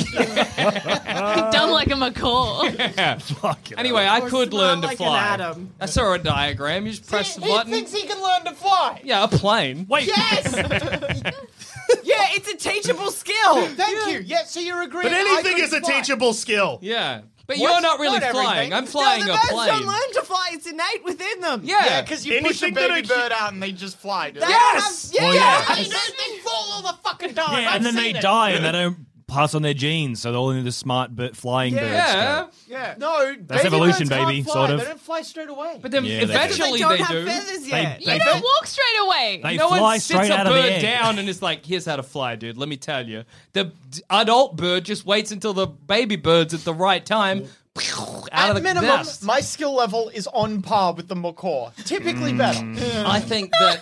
I: Done like a macaw.
H: Fucking
E: Anyway, I
F: Or
E: could
F: smart
E: learn to
F: like an
E: fly.
F: atom.
E: I saw a diagram. You just press
J: He,
E: the
J: he
E: button.
J: thinks he can learn to fly.
E: Yeah, a plane.
H: Wait.
J: Yes.
F: Yeah, it's a teachable skill.
J: Thank you. Yeah, so you're agreeing.
G: But
J: I
G: anything
J: could
G: is a
J: fly.
G: teachable skill.
E: Yeah, but
J: What?
E: you're not really
J: Not
E: flying.
J: everything.
E: I'm flying
F: no, the
E: a
F: birds
E: plane.
F: don't learn to fly. It's innate within them.
E: Yeah,
J: Yeah, because you push a
G: Anything that
J: baby
G: a-
J: bird out and they just fly. dude.
F: They
E: Yes!
F: don't have-
H: Well,
F: yeah,
H: yeah.
J: They, don't- they fall all the fucking time.
H: Yeah,
J: I've
H: and then they
J: seen it.
H: die and they don't pass on their genes, so only the smart but flying birds
E: yeah.
H: go.
J: Yeah. No,
H: That's
J: baby
H: evolution,
J: birds can't
H: baby,
J: fly.
H: sort of.
J: They don't fly straight away.
E: But then
H: Yeah, they do.
E: eventually
F: They don't
E: they
F: have
E: do.
F: feathers yet.
H: They-
I: You don't walk straight away.
H: They
E: no
H: fly
E: one
H: straight
E: sits a
H: out of the
E: bird
H: air.
E: down and is like, "Here's how to fly, dude. Let me tell you." The d- adult bird just waits until the baby bird's at the right time, out
J: At
E: of the
J: minimum,
E: nest.
J: my skill level is on par with the macaw. Typically
H: Mm.
J: better.
E: I think that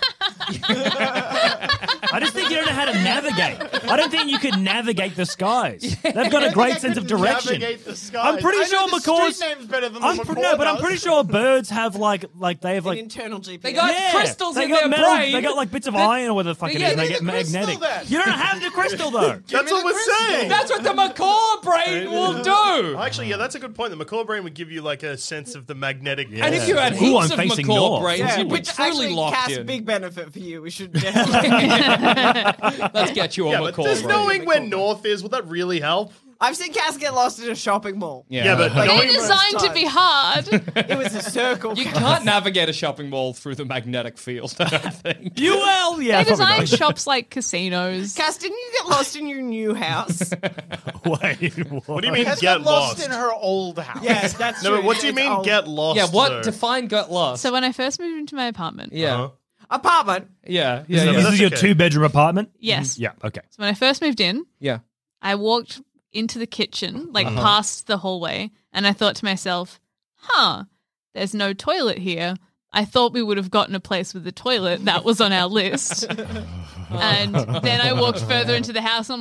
H: I just think you don't know how to navigate. I don't think you could navigate the skies. They've got a great sense of direction.
J: Navigate the skies.
H: I'm pretty
J: I know
H: sure
J: the
H: macaws.
J: street name's better than
H: I'm
J: the
H: pre-
J: macaw
H: no, but I'm
J: does.
H: pretty sure birds have like like they have
F: An
H: like
F: internal G P S.
E: They got
H: yeah,
E: crystals
H: they
E: in
H: got
E: their
H: metal,
E: brain.
H: They got like bits of
E: They-
H: iron or whatever the fuck it
E: Yeah,
H: is. And they
J: give
H: get
J: me the crystal
H: magnetic.
J: then.
H: You don't have the crystal though.
G: That's
J: me
G: what
J: the
G: we're
J: crystal.
G: saying.
E: that's what the macaw brain will do.
G: Actually, yeah, that's a good point. The macaw brain would give you like a sense of the magnetic.
E: And if you had
H: Ooh,
E: heaps
H: I'm
E: of
H: facing
E: macaw
H: north.
E: brains,
F: Yeah,
E: you'd be
F: which
E: truly
F: actually
E: locked
F: casts
E: in.
F: big benefit for you. We should definitely.
E: Let's get you a
G: Yeah, but
E: macaw
G: does
E: brain.
G: knowing where north is, will that really help?
F: I've seen Cass get lost in a shopping mall.
G: Yeah, but
I: They're
G: knowing
I: designed to be hard.
F: It was a circle.
E: You can't navigate a shopping mall through the magnetic field, I don't think.
H: You well, yeah.
I: They
H: probably
I: design
H: not.
I: shops like casinos.
F: Cass, didn't you get lost in your new house?
H: Wait,
G: What do you mean
J: Has
G: get
J: got lost
G: lost?
J: in her old house.
F: Yes, that's
G: No,
F: true.
G: but what do you
F: It's
G: mean
F: old.
G: get lost?
E: Yeah, what
G: though?
E: define got lost?
I: So when I first moved into my apartment,
E: yeah.
G: Uh-huh.
F: Apartment.
E: Yeah,
H: This
E: yeah,
H: is-
E: yeah.
H: this
G: that's
H: is your
G: okay.
H: two bedroom apartment?
I: yes.
H: Yeah, okay.
I: So when I first moved in,
E: yeah.
I: I walked into the kitchen, like
E: Uh-huh.
I: past the hallway, and I thought to myself, huh, there's no toilet here. I thought we would have gotten a place with a toilet. That was on our list. And then I walked further into the house and I'm like,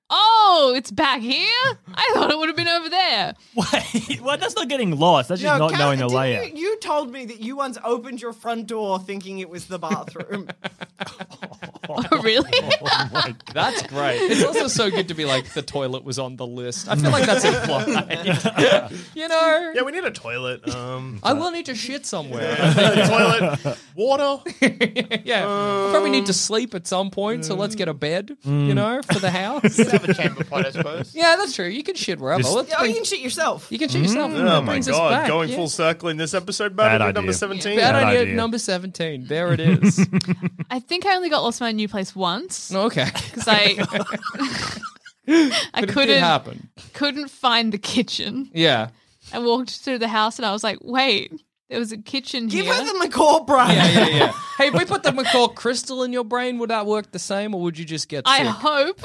I: oh, it's back here? I thought it would have been over there.
H: Wait, well, that's not getting lost. That's just
F: No,
H: not
F: Kat,
H: knowing the
F: didn't
H: layout.
F: You, you told me that you once opened your front door thinking it was the bathroom.
I: Oh, really?
E: That's great. It's also so good to be like, the toilet was on the list. I feel like that's implied. You know?
G: Yeah, we need a toilet. Um,
E: I will need to shit somewhere.
G: toilet, water.
E: Yeah. I probably need to sleep at some point, so let's get a bed, you know, for the house.
J: Have a chamber pot, I suppose.
E: Yeah, that's true. You can shit wherever.
H: Just-
E: Let's
F: Oh,
E: bring-
F: you can shit yourself.
E: you can shit yourself.
G: Oh
E: That
G: my
E: brings us
G: god,
E: back,
G: going
E: yeah.
G: full circle in this episode,
H: Bad
G: bad
H: idea.
G: number seventeen.
E: Bad
H: Bad
E: idea,
H: idea.
E: number seventeen. There it is.
I: I think I only got lost in my new place once
E: Okay.
I: because I I
E: But it did
I: couldn't
E: happen.
I: couldn't find the kitchen.
E: Yeah.
I: I walked through the house and I was like, wait, there was a kitchen
F: Give
I: here.
F: her the McCall, Brian.
E: Yeah, yeah, yeah. Hey, if we put the McCall crystal in your brain, would that work the same, or would you just get
I: I
E: sick?
I: hope.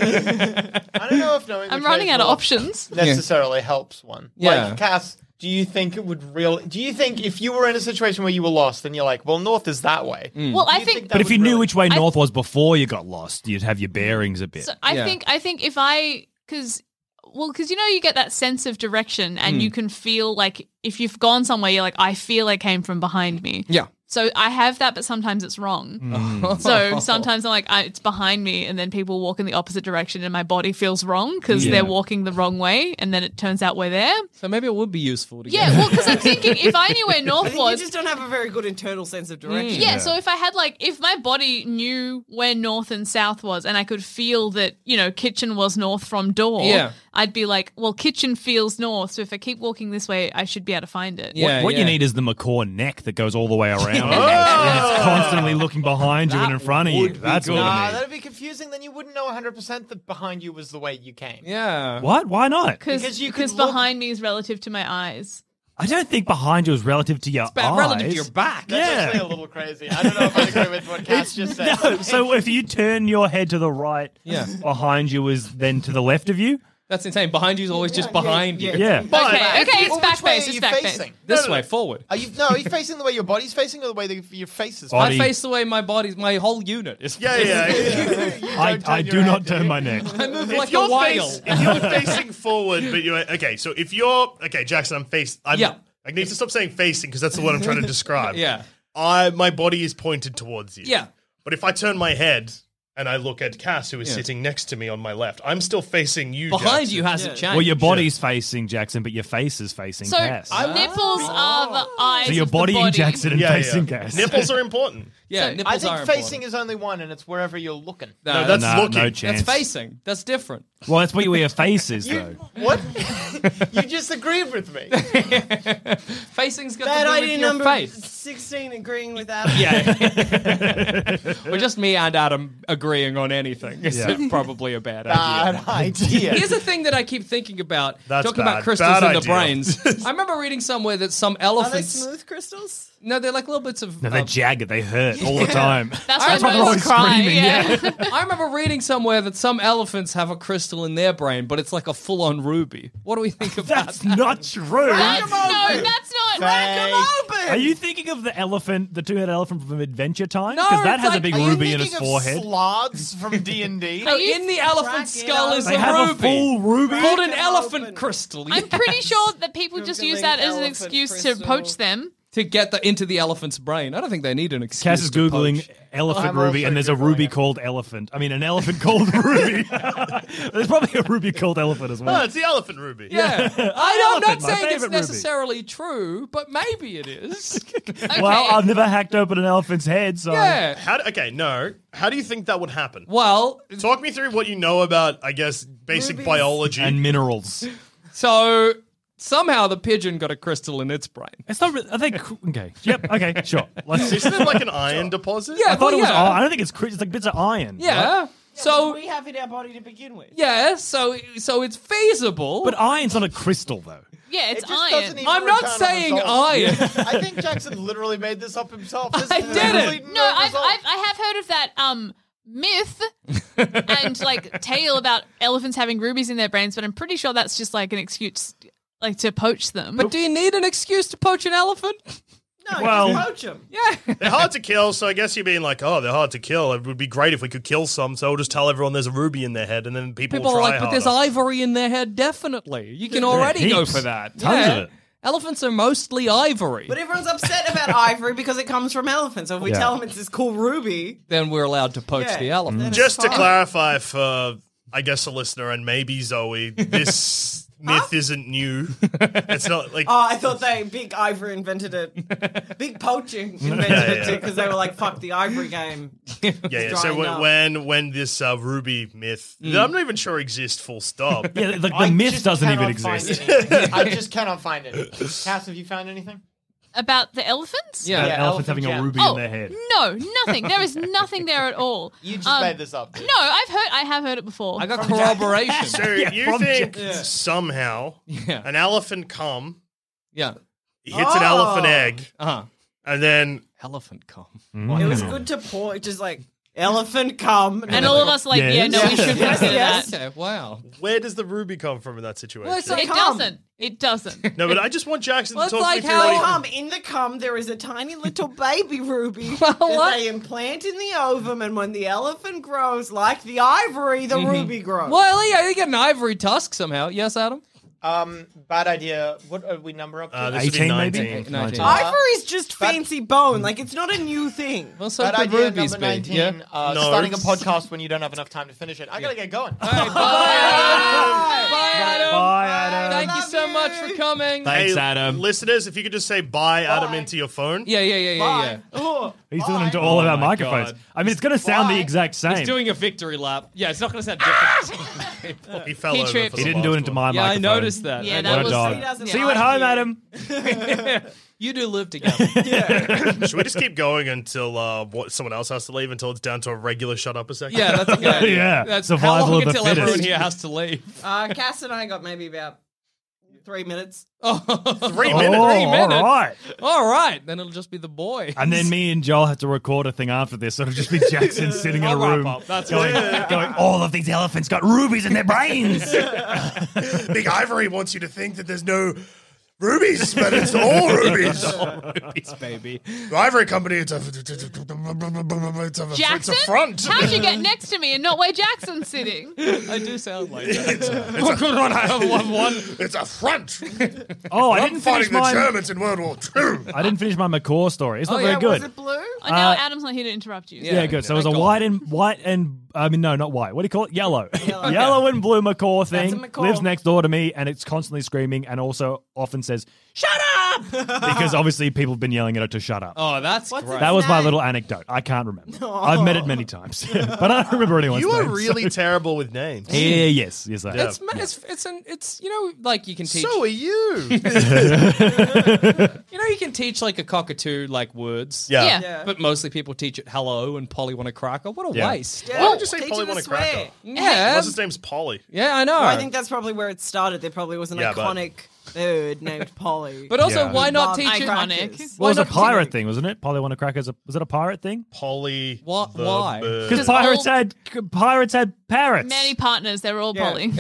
J: I don't know if knowing
I: I'm
J: which
I: running
J: way
I: out of
J: north
I: options.
J: necessarily helps one.
E: Yeah.
J: Like, Cass, do you think it would really... Do you think if you were in a situation where you were lost and you're like, well, north is that way.
I: Well,
J: do
I: I
J: you
I: think,
J: that
H: But if
J: would
H: you knew
J: really-
H: which way
I: I-
H: north was before you got lost, you'd have your bearings a bit.
I: so I
E: Yeah.
I: think I think if I because well because you know you get that sense of direction and you can feel like if you've gone somewhere you're like I feel I came from behind me.
E: Yeah.
I: So I have that, but sometimes it's wrong.
H: Mm.
I: So sometimes I'm like, I, it's behind me, and then people walk in the opposite direction, and my body feels wrong because
H: Yeah.
I: they're walking the wrong way, and then it turns out we're there.
E: So maybe it would be useful to
I: Yeah,
E: get.
I: well, because I'm thinking if I knew where
F: I
I: north
F: think you
I: was,
F: just don't have a very good internal sense of direction.
I: yeah, so if I had like, if my body knew where north and south was, and I could feel that, you know, kitchen was north from door,
E: Yeah.
I: I'd be like, well, kitchen feels north, so if I keep walking this way, I should be able to find it.
E: Yeah,
H: what what
E: yeah.
H: you need is the macaw neck that goes all the way around. And it's constantly looking behind you and in front of you.
E: would be
H: That's
E: good.
H: what
J: Nah,
H: you need.
J: that'd be confusing. Then you wouldn't know one hundred percent that behind you was the way you came.
E: Yeah.
H: What? Why not?
J: Because you could
I: Because
J: look-
I: behind me is relative to my eyes.
H: I don't think behind you is relative to your
E: But
H: eyes.
E: relative to your back.
J: That's
H: Yeah.
J: actually a little crazy. I don't know if I agree with what Cass just said.
H: No, so if you turn your head to the right,
E: Yeah.
H: behind you is then to the left of you.
E: That's insane. Behind you is always just behind you.
H: Yeah.
J: But
I: Okay,
J: if
I: okay,
J: you-
I: it's
J: well,
I: back
J: which way
I: face,
J: are
I: it's
J: you
I: back face.
J: facing?
E: This
J: No, no,
E: way,
J: no.
E: forward.
J: Are you no? Are you facing the way your body's facing, or the way that your face is?
H: Body-
E: I face the way my body's, my whole unit is.
G: Yeah, yeah, yeah.
J: facing?
H: I,
J: don't
H: I
J: turn
H: do
J: your
H: not
J: head,
H: turn
J: do
H: my
J: you?
H: neck.
E: I move
G: If
E: like a
G: you're,
E: whale.
G: face, if you're facing forward, but you're okay. So if you're okay, Jackson, I'm face. I'm,
E: Yeah.
G: I need to stop saying facing because that's the word I'm trying to describe.
E: Yeah.
G: I my body is pointed towards you.
E: Yeah.
G: But if I turn my head and I look at Cass, who is
E: Yeah.
G: sitting next to me on my left, I'm still facing you.
E: Behind
G: Jackson.
E: you hasn't changed.
H: Well, your body's facing Jackson, but your face is facing
I: So
H: Cass.
I: nipples are the eyes.
H: So your
I: of the
H: body,
I: body
H: in Jackson and
G: Yeah,
H: facing
G: yeah.
H: Cass.
G: Nipples are important.
E: Yeah,
I: So-
E: nipples
J: I think
E: are
J: facing
E: important.
J: is only one, and it's wherever you're looking.
E: No,
G: No, that's
H: Nah,
G: looking.
H: no
E: that's
H: chance.
E: facing. That's different.
H: Well, that's where your face is,
J: You,
H: though.
J: what? You just agreed with me.
E: Facing's got
F: Bad
E: to do
F: idea
E: with your
F: number
E: face.
F: sixteen, agreeing with Adam.
E: Yeah. We're just me and Adam agreeing on anything. It's
H: Yeah.
E: probably a bad idea.
J: Bad idea.
E: Here's the thing that I keep thinking about.
G: That's
E: talking
G: bad.
E: about crystals
G: Bad
E: in the
G: idea.
E: brains. I remember reading somewhere that some
F: Are they
E: elephants.
F: smooth crystals?
E: No, they're like little bits of.
H: No, they're
E: uh,
H: jagged. They hurt all the time.
I: That's
E: I
I: why
E: remember
I: most
H: always
I: cry.
H: screaming,
I: Yeah.
E: I remember reading somewhere that some elephants have a crystal in their brain, but it's like a full-on ruby. What do we think about
H: That's
E: that?
H: not true.
I: That's, no, that's not.
J: Fake.
H: Are you thinking of the elephant, the two-headed elephant from Adventure Time?
E: No,
H: Because that
E: it's
H: has
E: like-
H: a big
J: Are you
H: ruby in
J: thinking
H: its
J: of
H: forehead.
J: Sloths from D and D.
E: So in the elephant's
F: Track it
E: skull
F: up.
E: is
H: They
E: a
H: have
E: ruby.
H: a full ruby.
E: Called an
F: Crack it
E: elephant
F: open.
E: crystal.
I: I'm pretty sure that people just
F: Googling
I: use that as an
F: elephant
I: excuse
F: crystal.
I: to poach them.
E: to get the, into the elephant's brain. I don't think they need an excuse.
H: Cass is
E: to
H: googling
E: poach.
H: elephant
J: I'm
H: ruby,
J: also
H: and there's a
J: Googling
H: ruby
J: it.
H: called elephant. I mean, an elephant called ruby. There's probably a ruby called elephant as
G: Oh,
H: well.
G: it's the elephant ruby.
E: Yeah, I, I'm not
H: Elephant, my
E: saying it's
H: favourite ruby.
E: necessarily true, but maybe it is.
I: Okay.
H: Well, I've never hacked open an elephant's head, so
E: Yeah.
G: How do, okay, no. How do you think that would happen?
E: Well,
G: Talk me through what you know about, I guess, basic
F: Rubies.
G: biology.
H: and minerals.
E: so somehow the pigeon got a crystal in its brain.
H: It's not. Really, I think. Okay. Yep. Okay. Sure. Let's.
G: Isn't it like an iron deposit?
E: Yeah,
H: I thought
E: well,
H: it was.
E: yeah.
H: I don't think it's. cri- It's like bits of iron.
E: Yeah.
H: right?
E: So
F: we have it in our body to begin with.
E: yeah, so so it's feasible.
H: But iron's not a crystal, though.
I: Yeah, it's
J: It just doesn't
I: iron.
J: even
E: I'm not
J: return a
E: saying
J: result.
E: iron.
J: I think Jackson literally made this up himself. This
E: I
J: is
E: didn't.
J: literally
I: No, I've,
J: result.
I: I've I have heard of that um myth and like tale about elephants having rubies in their brains, but I'm pretty sure that's just like an excuse, like to poach them.
E: But do you need an excuse to poach an elephant?
F: No,
H: Well-
F: just poach them.
E: Yeah.
G: They're hard to kill, so I guess you're being like, oh, they're hard to kill. It would be great if we could kill some, so we'll just tell everyone there's a ruby in their head, and then people,
E: People
G: will
E: are
G: try
E: like, but
G: harder.
E: there's ivory in their head, definitely. You can already go
H: heaps.
E: for that.
H: Tons
E: Yeah.
H: of it.
E: Elephants are mostly ivory.
F: But everyone's upset about ivory because it comes from elephants. So if we
H: Yeah.
F: tell them it's this cool ruby,
E: Then we're allowed to poach
F: Yeah.
E: the elephant.
F: then it's
G: Just to
F: fine.
G: clarify for, I guess, a listener and maybe Zoe, this myth isn't new. It's not like...
F: Oh, I thought they Big Ivory invented it. Big Poaching invented
G: Yeah,
F: it
G: yeah.
F: too because they were like, "Fuck the ivory game."
G: Yeah, yeah. So
F: drying
G: when
F: up.
G: when, when this uh, ruby myth, that I'm not even sure exists. Full stop.
H: Yeah, the, the
J: I
H: myth
J: just
H: doesn't even
J: cannot find
H: exist.
J: anything. I just cannot find it. Cass, have you found anything?
I: About the elephants?
E: Yeah.
H: Uh,
J: Yeah,
H: elephants
J: elephant
H: having a
J: jam.
H: ruby
I: Oh,
H: in their head.
I: no, nothing. There is nothing there at all.
J: You just
I: Um,
J: made this up.
I: No, I've heard. I have heard it before.
E: I got corroboration.
G: So
H: Yeah,
G: you
H: from
G: think
H: Jack-
G: somehow
E: Yeah.
G: an elephant cum
E: Yeah.
G: hits an
F: Oh.
G: elephant egg,
E: Uh-huh.
G: and then
E: Elephant cum.
F: It was good to pour, just like elephant cum,
I: and all of us like,
H: Yes.
I: yeah, no, we should
F: Yes,
I: consider
F: yes.
I: that.
E: Okay, wow.
G: where does the ruby come from in that situation?
E: Well, it's like
I: It
F: Cum.
I: doesn't. It doesn't.
G: no, but I just want Jackson
E: Well,
G: to
E: it's
G: talk
E: like
G: me through
E: how-
G: what he-
F: cum. In the cum, there is a tiny little baby ruby
E: Well,
F: that
E: what?
F: they implant in the ovum, and when the elephant grows, like the ivory, the ruby grows.
E: Well, yeah, you get an ivory tusk somehow. Yes, Adam?
J: Um, bad idea. What are we number up to?
G: Uh, this would be
H: eighteen maybe?
G: nineteen.
E: nineteen.
F: Ivory's just
J: Bad-
F: fancy bone. Like, it's not a new thing.
E: Well, so
J: Bad
E: could
J: idea
E: rubies
J: number
E: be.
J: nineteen.
E: Yeah?
J: Uh,
G: No,
J: starting a
G: it's-
J: podcast when you don't have enough time to finish it. I gotta get going.
E: All right, bye, Adam. Bye, Adam.
H: Bye, Adam.
E: Thank you so much for coming.
H: Thanks,
G: Hey,
H: Adam.
G: listeners, if you could just say bye, Adam, into your phone.
E: Yeah, yeah, yeah, yeah, yeah.
F: Oh,
H: He's doing it to all of
E: Oh
H: our
E: my
H: microphones.
E: God.
H: I mean, it's going to sound the
F: Bye.
H: exact same.
E: He's doing a victory lap. Yeah, it's not going to sound different.
G: He fell
E: He
G: over.
E: tripped.
G: for
H: he
G: the
H: didn't do it
G: last
H: into
G: one.
H: my
E: Yeah, I
H: microphone.
E: noticed that.
I: Yeah,
E: I
I: that
H: What a
I: was-
H: dog.
F: He doesn't
H: See you at
F: like
H: home,
F: you.
H: Adam.
E: You do live together.
G: Should we just keep going until uh, what, someone else has to leave until it's down to a regular shut up a second?
E: Yeah, that's a good idea.
H: Yeah,
E: That's
H: survival
E: how long
H: of the
E: until everyone
H: fittest.
E: here has to leave.
F: Uh, Cass and I got maybe about three minutes.
E: Oh,
G: Three
H: Oh,
G: minutes.
E: Three minutes.
H: all right.
E: All right, then it'll just be the boy.
H: And then me and Joel have to record a thing after this. So it'll just be Jackson sitting in a
E: I'll wrap
H: room
E: up. That's
H: going, going, all of these elephants got rubies in their brains.
G: Big Ivory wants you to think that there's no rubies, but it's all rubies.
E: rubies, baby.
G: The Ivory Company, it's a, it's a, it's a,
I: Jackson?
G: it's a front.
I: How'd you get next to me and not where Jackson's sitting?
E: I do sound like that.
G: It's a,
E: Oh, good one. I have one. one.
G: it's a front.
H: Oh, I
G: I'm
H: didn't finish
G: fighting the
H: my.
G: Germans in World War Two.
H: I didn't finish my McCaw story. It's not
E: Oh,
H: very
E: yeah,
H: good.
F: Was it blue?
I: I know
H: Uh,
I: Adam's not here to interrupt you.
H: Yeah, good. So it was a
E: thank God.
H: white and white and I mean no, not white. What do you call it? Yellow.
F: Yellow.
H: Yellow and blue macaw thing
F: That's a macaw.
H: lives next door to me, and it's constantly screaming, and also often says "shut up" because obviously people have been yelling at it to shut up.
E: Oh, that's
F: What's
E: great.
H: That was my
F: name?
H: little anecdote. I can't remember. I've met it many times, but I don't remember anyone's
G: You are
H: name,
G: really
H: so-
G: terrible with names.
H: Yeah, yes, yes, I am.
E: It's, ma- it's it's an it's you know like you can teach
G: So are you.
E: you know you can teach like a cockatoo like words.
G: Yeah.
I: Yeah.
F: Yeah.
E: But mostly people teach it hello and Polly want a cracker. What a
H: Yeah.
E: waste.
F: Yeah.
G: Why would you say
F: Teach
G: Polly
F: him to
G: want a
F: swear.
G: cracker?
E: Yeah.
G: Unless his name's Polly.
E: Yeah, I know.
F: Well, I think that's probably where it started. There probably was an
G: Yeah, but-
F: iconic bird named Polly.
E: but also,
H: Yeah.
E: why not
F: Love
E: teach it?
I: iconic.
F: crackers.
H: Well, it was a
E: not
H: pirate
E: teach-
H: thing, wasn't it? Polly want a cracker. Was it a pirate thing?
G: Polly.
E: What-
G: the
E: why?
G: bird.
H: Because
I: Because
H: pirates
I: all-
H: had pirates had parrots.
I: Many partners, they're all
F: Yeah.
I: Polly.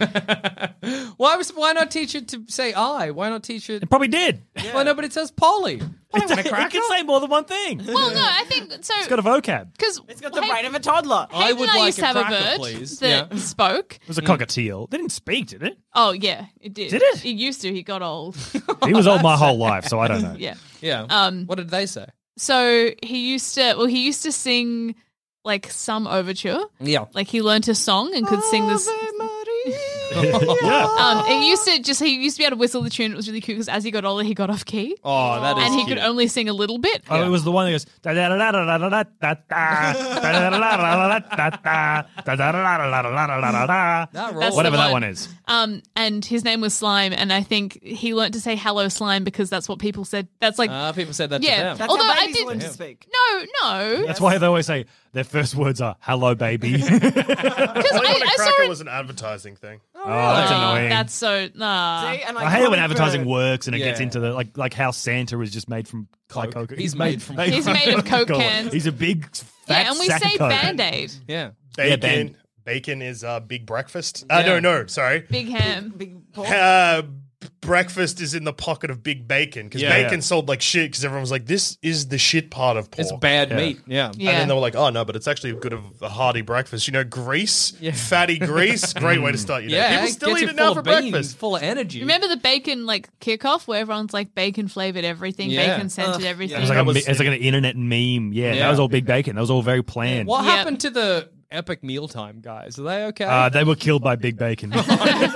E: Why was why not teach it to say I? Why not teach it?
H: It probably did.
E: Why no? But it says Polly.
H: It can say more than one thing. It's
I: Well, no, I think so.
H: got a vocab.
I: Because
F: It's got the brain of a toddler.
E: I would
I: I
E: like
I: used
E: a
I: to have a
E: cracker,
I: bird
E: please.
I: that
E: Yeah.
I: spoke.
H: It was a cockatiel. They didn't speak, did it?
I: Oh yeah, it did.
H: Did it?
I: It used to. He got old.
H: He was old my whole life, so I don't know.
I: Yeah.
E: Yeah.
I: Um,
E: what did they say?
I: So he used to. Well, he used to sing like some overture.
E: Yeah.
I: Like he learnt a song and could sing this.
H: Yeah.
I: Um, it used to just he used to be able to whistle the tune. It was really cute because as he got older, he got off key.
E: Oh, that is
I: and he
E: cute.
I: could only sing a little bit.
H: Oh, it was the one that goes da da da da da da da da da da da da da da da da da
E: That rolls.
I: That's the
H: whatever that
I: one.
H: one is.
I: Um, and his name was Slime, and I think he learnt to say "Hello, Slime" because that's what people said. That's like,
E: Ah, people said that
I: yeah.
E: to them.
F: That's
I: Although
F: how
I: I
F: babies
I: did
F: learn to speak.
I: no, no,
H: That's why they always say their first words are "hello, baby."
I: because
G: Polly
I: I,
G: want a
I: I saw
G: cracker
I: it.
G: was an advertising thing.
H: Oh, that's
I: Oh,
H: annoying.
I: That's so nah.
F: See, an
H: I hate it when
F: iconic
H: advertising
F: bird.
H: works and it gets
E: Yeah.
H: into the like like how Santa is just made from like
E: Coke.
H: Coke.
E: He's made from-
I: He's made of Coke
H: Coke.
I: cans.
H: He's a big fat
I: Yeah, and we
H: sack of
I: say
H: Coke.
I: Band-Aid,
E: Yeah.
H: Yeah,
G: Bacon.
H: Ben.
G: Bacon is uh, big breakfast. Uh,
E: Yeah.
G: no, no, sorry.
I: big ham.
F: Big pork.
G: Uh, b- breakfast is in the pocket of Big Bacon because
E: Yeah.
G: bacon
E: Yeah.
G: sold like shit because everyone was like, this is the shit part of pork.
E: It's bad meat. Yeah.
G: And then they were like, oh no, but it's actually good of a hearty breakfast. You know, grease, fatty grease, great way to start your day.
E: Yeah,
G: People
E: it
G: still
E: gets
G: eat
E: you
G: it now
E: full
G: for
E: of beans,
G: breakfast.
E: full of energy.
I: Remember the bacon like kickoff where everyone's like bacon flavored everything,
E: Yeah.
I: bacon scented everything.
H: It was like, a,
G: was-
H: me- it was like an internet meme. Yeah,
E: Yeah.
H: that was all Big Bacon. That was all very planned.
E: What
I: Yep.
E: happened to the epic mealtime guys? Are they okay?
H: Uh, they were killed by Big Bacon.
E: Why?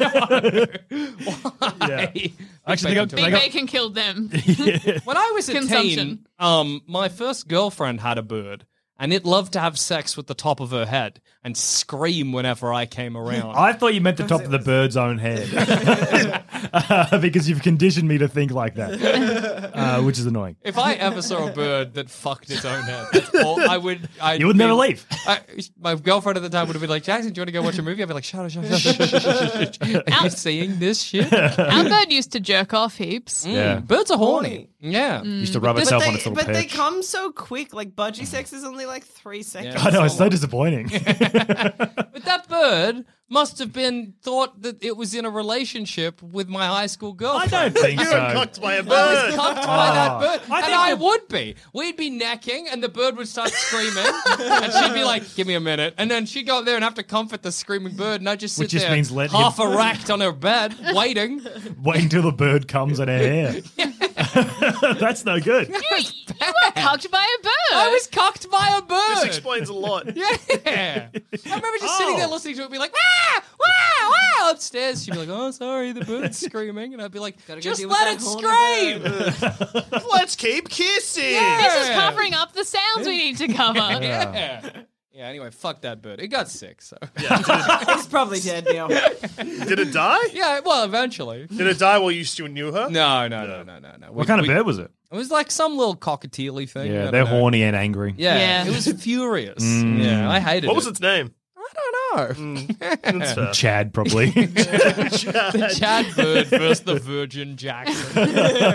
H: Yeah.
E: Big
H: Actually, they
E: bacon
H: got-
I: Big
H: they got-
I: bacon killed them.
E: When I was a teen,
I: Consumption.
E: um, my first girlfriend had a bird, and it loved to have sex with the top of her head and scream whenever I came around.
H: I thought you meant the top of the bird's own head. uh, because you've conditioned me to think like that, uh, which is annoying.
E: If I ever saw a bird that fucked its own head, that's all, I would. I'd
H: You would
E: be-
H: never leave.
E: I, my girlfriend at the time would have been like, "Jackson, do you want to go watch a movie?" I'd be like, "Shut up, shut up, shut up, shut up, shut up, shut up. Are you seeing this shit?"
I: Our bird used to jerk off heaps.
E: Mm,
H: Yeah.
E: birds are horny. Yeah,
H: Used to rub
F: But,
H: itself on
F: they,
H: its little
F: but they
H: perch.
F: come so quick. Like budgie sex is only like three seconds.
H: I know, it's so disappointing.
E: but that bird must have been thought that it was in a relationship with my high school
H: I
E: girlfriend.
H: don't think
G: You
H: so.
G: were cooked by a
E: I was
G: bird.
E: cucked by that
H: Oh.
E: bird.
H: I
E: and
H: think
E: I
H: the-
E: would be. We'd be necking, and the bird would start screaming. And she'd be like, give me a minute. And then she'd go up there and have to comfort the screaming bird. And I'd just sit
H: Which just
E: there,
H: means let
E: half
H: him-
E: erect on her bed, waiting.
H: Wait until the bird comes in her hair. That's no good.
I: You, you were cucked by a bird.
E: I was cucked by a bird.
G: This explains a lot.
E: Yeah. I remember just sitting there
H: Oh.
E: listening to it, be like, ah, wow, wow, upstairs. She'd be like, oh, sorry, the bird's screaming. And I'd be like,
F: Gotta go
E: just
F: deal with
E: let
F: that
E: it
F: horny
E: scream.
G: Let's keep kissing.
I: This is covering up the sounds we need to cover.
E: Yeah. Yeah, anyway, fuck that bird. It got sick, so.
F: He's probably dead now.
G: Did it die?
E: Yeah, well, eventually.
G: Did it die while you still knew her?
E: No, no, no, no, no, no.
H: What kind of bird was it?
E: It was like some little cockatiel thing. I
H: Yeah,
E: don't
H: they're
E: know.
H: horny and angry.
E: Yeah,
I: Yeah.
E: it was furious. Yeah, I hated
G: What
E: it.
G: was its name?
E: I don't know.
G: That's fair.
H: Chad, probably.
E: The Chad bird versus the Virgin Jackson.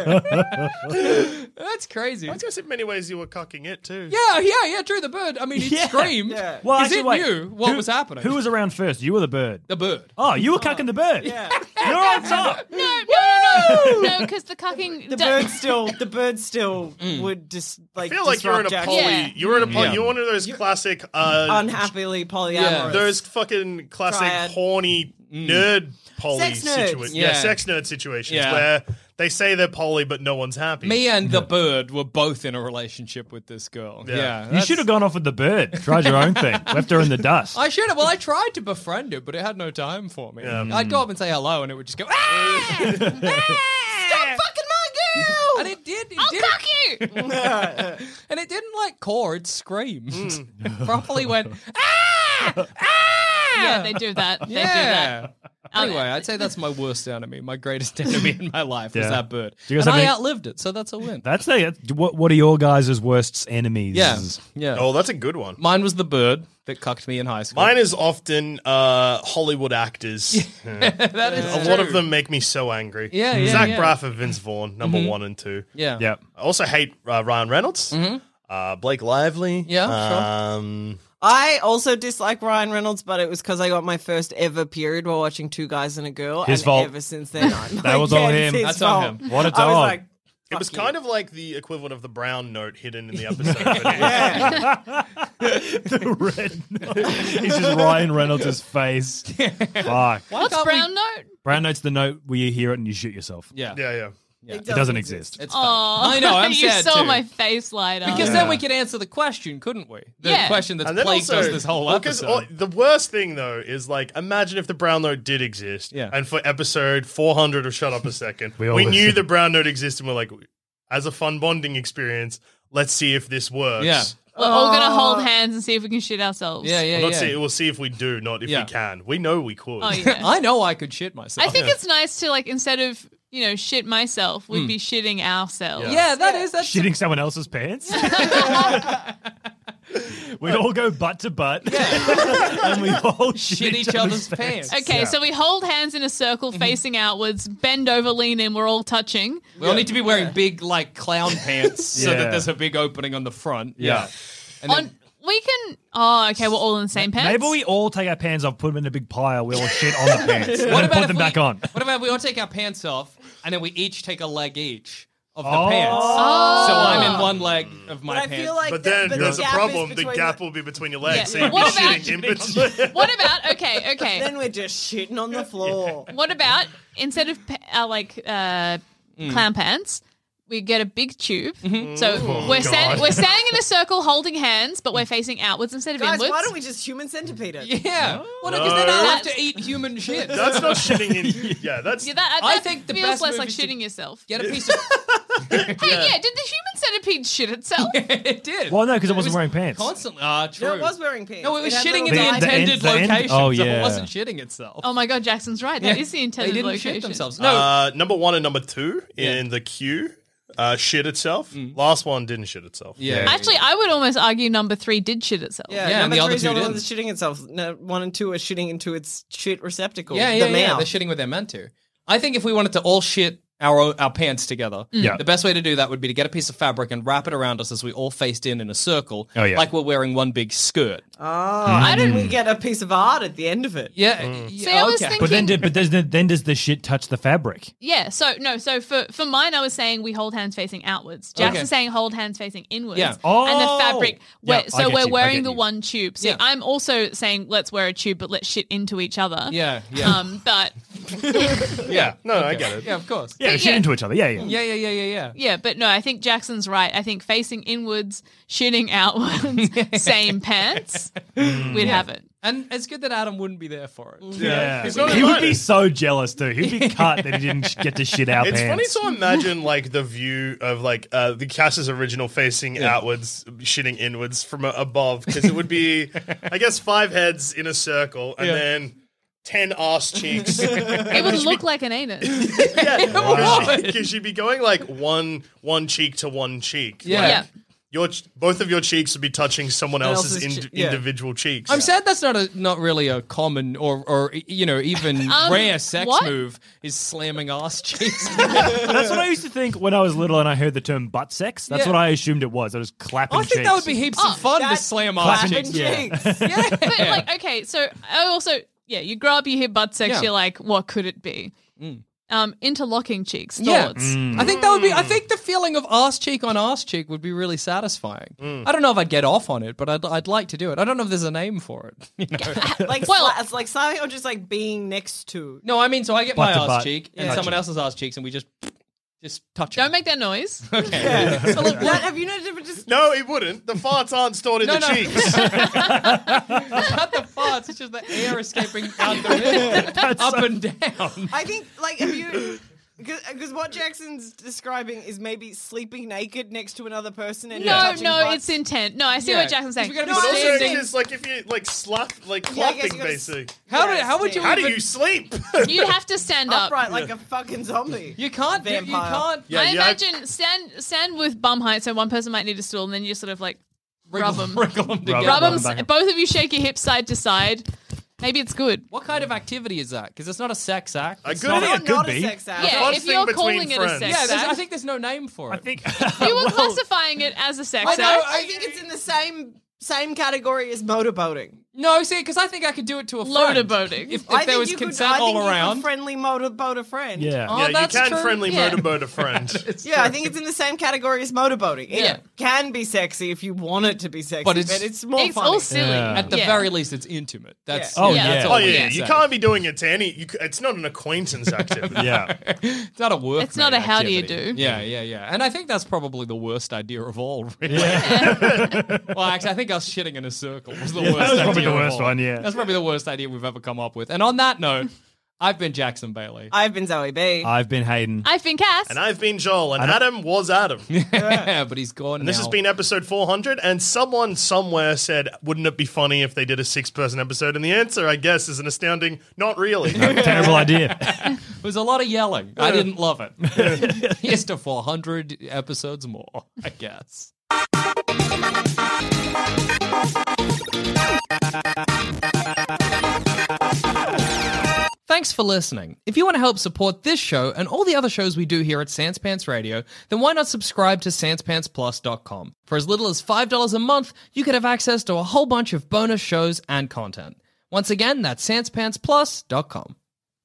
E: That's crazy.
G: I was going to say, in many ways, you were cocking it too.
E: Yeah, yeah, yeah, true. The bird. I mean, it
H: Yeah.
E: screamed.
F: Yeah.
H: Well,
E: Because
H: actually,
E: it
H: wait.
E: knew what
H: Who-
E: was happening.
H: Who was around first? You or the bird?
E: the bird?
H: Oh, you were cucking the bird.
F: Yeah.
H: You're on top.
I: No, no, no, no, no, because the cucking.
F: The
I: do-
F: bird still, the bird still
E: Mm.
F: would just like.
G: I feel like you're in a
F: disrupt
G: poly.
F: Jackson.
I: Yeah.
G: You're in a poly.
E: Yeah.
G: You're one of those classic. Uh,
F: unhappily polyamorous.
G: Those fucking classic
F: Triad.
G: horny nerd poly
F: Sex nerds.
G: situations.
E: Yeah.
G: Yeah, sex nerd situations
E: Yeah.
G: where they say they're poly, but no one's happy.
E: Me and the bird were both in a relationship with this girl.
G: Yeah.
E: Yeah,
H: You
E: that's-
H: should have gone off with the bird. Tried your own thing. Left her in the dust.
E: I should have. Well, I tried to befriend it, but it had no time for me.
G: Yeah.
E: I'd go up and say hello, and it would just go, ah!
F: Stop fucking my girl.
E: And it did. It
I: I'll
E: did.
I: cuck you.
E: And it didn't like caw, it screamed.
G: Mm.
E: It properly went, ah! Ah!
I: Yeah, they do that. They do
E: Yeah.
I: that.
E: Anyway, I'd say that's my worst enemy. My greatest enemy in my life was
H: Yeah.
E: that bird.
H: Do you guys
E: And
H: have
E: I
H: any-
E: outlived it, so that's a win.
H: That's the. What, what are your guys' worst enemies?
E: Yeah. Yeah.
G: Oh, that's a good one.
E: Mine was the bird that cucked me in high school.
G: Mine is often uh, Hollywood actors.
E: that is
G: A lot of them make me so angry.
E: Yeah, yeah,
G: Zach
E: yeah.
G: Braff and Vince Vaughn, number
E: Mhm.
G: one and two.
E: Yeah.
H: Yep.
G: I also hate uh, Ryan Reynolds,
E: Mhm.
G: uh, Blake Lively.
E: Yeah, sure.
G: um,
F: I also dislike Ryan Reynolds, but it was because I got my first ever period while watching Two Guys and a Girl.
H: His
F: and
H: fault.
F: Ever since then, I'm
H: That
F: like,
H: was all
F: yeah,
H: him.
F: it's his
E: That's on
F: fault.
E: him.
H: What a
F: I was
H: dog.
F: like,
G: It was
F: fuck
G: kind
F: you.
G: of like the equivalent of the brown note hidden in the episode. but it was-
H: The red. He's just Ryan Reynolds' face. Fuck.
I: What's
E: can't we-
I: brown note?
H: Brown note's the note where you hear it and you shoot yourself.
E: Yeah.
G: yeah, yeah.
H: It doesn't exist.
E: It's
I: Oh,
E: fine. I know, I'm
I: you
E: sad
I: saw
E: too.
I: my face light up.
E: Because
H: Yeah.
E: then we could answer the question, couldn't we? The
I: Yeah.
E: question that's
G: And then
E: plagued
G: also,
E: us this whole
G: well, 'cause,
E: episode.
G: oh, the worst thing though is like, imagine if the brown note did exist,
E: Yeah.
G: and for episode four hundred of Shut Up a Second,
H: We
G: we,
H: all
G: knew
H: listened.
G: the brown note existed, and we're like, as a fun bonding experience, let's see if this works.
E: Yeah.
I: We're all gonna hold hands and see if we can shit ourselves.
E: yeah, yeah,
G: We'll, not
E: yeah.
G: see, we'll see if we do, not if
E: Yeah.
G: we can. We know we could.
I: Oh yeah.
E: I know I could shit myself.
I: I think it's nice to like instead of you know shit myself, we'd be shitting ourselves.
E: Yeah, that is that's
H: Shitting someone else's pants? We'd all go butt to butt. and we all shit,
E: shit each other's pants.
I: Okay,
H: Yeah.
I: so we hold hands in a circle facing outwards, bend over, lean in, we're all touching.
E: We all need to be wearing big like clown pants so
H: Yeah.
E: that there's a big opening on the front.
H: Yeah.
E: And
I: On
E: then,
I: we can. Oh, okay. We're all in the same pants.
H: Maybe we all take our pants off, put them in a big pile, we all shit on the pants, and
E: What
H: then
E: about
H: put
E: if
H: them
E: we-
H: back on.
E: What about we all take our pants off and then we each take a leg each of the
H: Oh.
E: pants?
I: Oh.
E: So I'm in one leg of my
F: But I
E: pants.
F: feel like
G: But
F: the-
G: then
F: but
G: there's
F: the
G: a
F: gap is
G: problem. The
F: between
G: gap
F: the-
G: will be between your legs,
I: Yeah.
G: so you'll be
I: What about-
G: shitting in between.
I: What about? Okay, okay.
F: Then we're just shitting on the floor.
I: What about instead of pa- uh, like uh,
E: Mm.
I: clown pants, we get a big tube.
E: Mm-hmm.
I: So
G: Oh,
I: we're
G: God.
I: stand- we're standing in a circle holding hands, but we're facing outwards instead of
F: Guys,
I: inwards.
F: why don't we just human centipede it?
E: Yeah. Well, because
G: No.
E: then I'll have
I: That's-
E: to eat human shit.
G: That's not shitting in. Yeah, that's.
I: Yeah, that,
E: I
I: that
E: think the
I: feels
E: best
I: less
E: move
I: like
E: is to
I: shitting yourself.
E: Get a piece of.
I: Hey, yeah. did the human centipede shit itself?
E: It did.
H: Well, no, because it wasn't wearing pants.
E: Constantly. Ah, true.
F: No, it was wearing pants.
E: No, it was
F: had
E: shitting in
F: little
E: the
F: guys-
H: The end-
E: intended
H: the end?
E: location,
H: Oh,
E: so
H: yeah.
E: it wasn't shitting itself.
I: Oh my god, Jackson's right. That
E: Yeah.
I: is the
E: They
I: intended
E: didn't
I: location.
E: shit themselves. No.
G: Uh, number one and number two
E: Yeah.
G: in the queue, uh, shit itself. Last one didn't shit itself.
E: yeah.
I: Actually, I would almost argue number three did shit itself.
F: Yeah,
E: Yeah, and
F: number
E: the other
F: three's
E: two
F: the one
E: didn't.
F: that's shitting itself. No, one and two are shitting into its shit receptacle.
E: Yeah, yeah,
F: the
E: yeah.
F: mouth.
E: They're shitting where they're meant to. I think if we wanted to all shit our our pants together,
H: Yeah.
E: the best way to do that would be to get a piece of fabric and wrap it around us as we all faced in in a circle,
H: Oh, yeah.
E: like we're wearing one big skirt.
F: Oh, I didn't we get a piece of art at the end of it?
E: Yeah,
I: See,
E: yeah
I: I was
E: okay.
I: thinking-
H: But then, did, but does the, then does the shit touch the fabric?
I: Yeah, so no, so for, for mine, I was saying we hold hands facing outwards. Jackson's
E: Okay.
I: saying hold hands facing inwards.
E: Yeah.
I: And
H: Oh!
I: the fabric,
H: Yeah,
I: we're-
H: I
I: so
H: get
I: we're
H: you, I
I: wearing
H: get
I: the
H: you.
I: one tube. So
E: Yeah.
I: I'm also saying let's wear a tube, but let's shit into each other.
E: Yeah, yeah.
I: Um, but
E: yeah.
G: No, I get it.
E: Yeah, of course.
H: Yeah,
I: But
H: shit
I: yeah.
H: into each other. Yeah, yeah.
E: Yeah, yeah, yeah, yeah, yeah.
I: yeah, but no, I think Jackson's right. I think facing inwards, shitting outwards, same pants, we'd have it.
E: And it's good that Adam wouldn't be there for it.
H: Yeah.
G: He's not
H: He would
G: invited.
H: be so jealous too. He'd be cut that he didn't sh- get to shit our
G: It's
H: pants.
G: funny to imagine like the view of like uh, the Cass's original facing outwards, shitting inwards from uh, above, because it would be, I guess, five heads in a circle and
E: Yeah.
G: then ten arse cheeks.
I: It would look like an anus.
G: Yeah, because you'd be going like one one cheek to one cheek.
E: Yeah.
G: Like,
I: Yeah.
G: your ch- both of your cheeks would be touching someone else's,
F: else's
G: ind-
F: che- yeah.
G: individual cheeks.
E: I'm sad that's not a not really a common or or you know even
I: Um,
E: rare sex
I: what?
E: move is slamming ass cheeks.
H: That's what I used to think when I was little and I heard the term butt sex. That's
E: Yeah.
H: what I assumed it was. I was clapping
E: I think
H: cheeks.
E: that would be heaps
I: Oh,
E: of fun to
F: that-
E: slam ass
H: Clapping
E: cheeks.
H: cheeks.
F: Yeah.
E: Yeah.
I: But like, okay, so I also, yeah, you grow up, you hear butt sex,
E: Yeah.
I: you're like, what could it be? Um, interlocking cheeks,
E: Yeah.
I: thoughts.
E: I think that would be. I think the feeling of ass cheek on ass cheek would be really satisfying. I don't know if I'd get off on it, but I'd I'd like to do it. I don't know if there's a name for it. You know?
F: like
I: Well-
F: sla- it's like slapping or just like being next to.
E: No, I mean, so I get
H: Butt
E: my
H: to
E: ass
H: butt.
E: cheek and
F: Yeah.
E: someone else's ass cheeks, and we just just touch.
I: Don't
E: it.
I: make that noise.
E: Okay.
F: That, have you noticed if it just
G: no, it wouldn't. The farts aren't stored in
E: No,
G: the
E: no.
G: cheeks.
E: Not the farts. It's just the air escaping out the middle, up and down.
F: I think, like, have you? Because what Jackson's describing is maybe sleeping naked next to another person and
I: No,
F: touching
I: no,
F: butts.
I: it's intent. No, I see
E: Yeah,
I: what Jackson's saying.
E: 'cause we're gonna
I: No,
E: be
G: But also,
E: standing-
G: because like if you like slap, like
F: Yeah, I guess
G: clapping,
F: you gotta-
G: basic.
E: How
F: Yeah,
E: do how would you
G: How do
E: even?
G: you sleep?
I: you'd have to stand up.
F: upright like a fucking zombie.
E: You can't. do- You
F: Vampire.
E: can't.
G: Yeah,
I: I
G: yeah.
I: imagine stand stand with bum height, so one person might need a stool, and then you just sort of like rub them,
E: Wrinkle them together.
I: rub
H: Rub
I: 'em,
H: them back.
I: both of you shake your hips side to side. Maybe it's good.
E: What kind of activity is that? Because it's not a sex act.
G: A
E: It's
G: good
E: not-
G: idea.
F: Not,
G: it could
F: not
G: be.
F: a sex act.
I: Yeah,
G: fun
I: if
G: thing
I: you're
G: between
I: calling it a
G: friends.
I: sex
E: Yeah, there's-
I: act,
E: I think there's no name for it.
H: I think.
I: you were classifying it as a sex
E: I
I: act.
E: know,
F: I think it's in the same same category as motorboating.
E: No, see, because I think I could do it to a friend.
I: Loader-boating.
E: If, if
F: I
E: there
F: think
E: was
F: you
E: consent
F: could, I
E: all
F: think
E: around.
F: You could friendly motorboat a friend.
H: Yeah.
E: Oh,
G: yeah, you
E: that's
G: can
E: true.
G: friendly
E: Yeah.
G: motorboat a friend.
F: Yeah, I think it's in the same category as motorboating. It
E: Yeah.
F: can be sexy if you want it to be sexy,
E: But
F: but
E: it's-
F: it's, more
I: It's
F: funny.
I: all silly.
H: Yeah.
E: At the
I: Yeah.
E: very least, it's intimate. That's
H: Yeah. Oh,
E: yeah. That's
H: yeah.
E: all
G: Oh
E: we
G: yeah,
E: can
G: you
E: say.
G: can't be doing it to any. You, c- it's not an acquaintance activity.
H: Yeah.
E: It's not a work.
I: It's not a how do you do.
E: Yeah, yeah, yeah. And I think that's probably the worst idea of all. Really. Well, actually, I think us shitting in a circle was the
H: Yeah,
E: worst.
H: that was probably
E: idea
H: the
E: of
H: worst
E: all.
H: one, yeah.
E: That's probably the worst idea we've ever come up with. And on that note, I've been Jackson Bailey.
F: I've been Zoe B.
H: I've been Hayden.
I: I've been Cass.
G: And I've been Joel, and Adam was Adam.
E: Yeah, but he's gone
G: And this
E: now.
G: has been episode four hundred, and someone somewhere said, wouldn't it be funny if they did a six-person episode? And the answer, I guess, is an astounding, not really.
H: Terrible idea.
E: It was a lot of yelling. I didn't love it. Here's to four hundred episodes more, I guess. Thanks Thanks for listening. If you want to help support this show and all the other shows we do here at Sans Pants Radio, then why not subscribe to sans pants plus dot com? For as little as five dollars a month, you could have access to a whole bunch of bonus shows and content. Once again, that's sans pants plus dot com.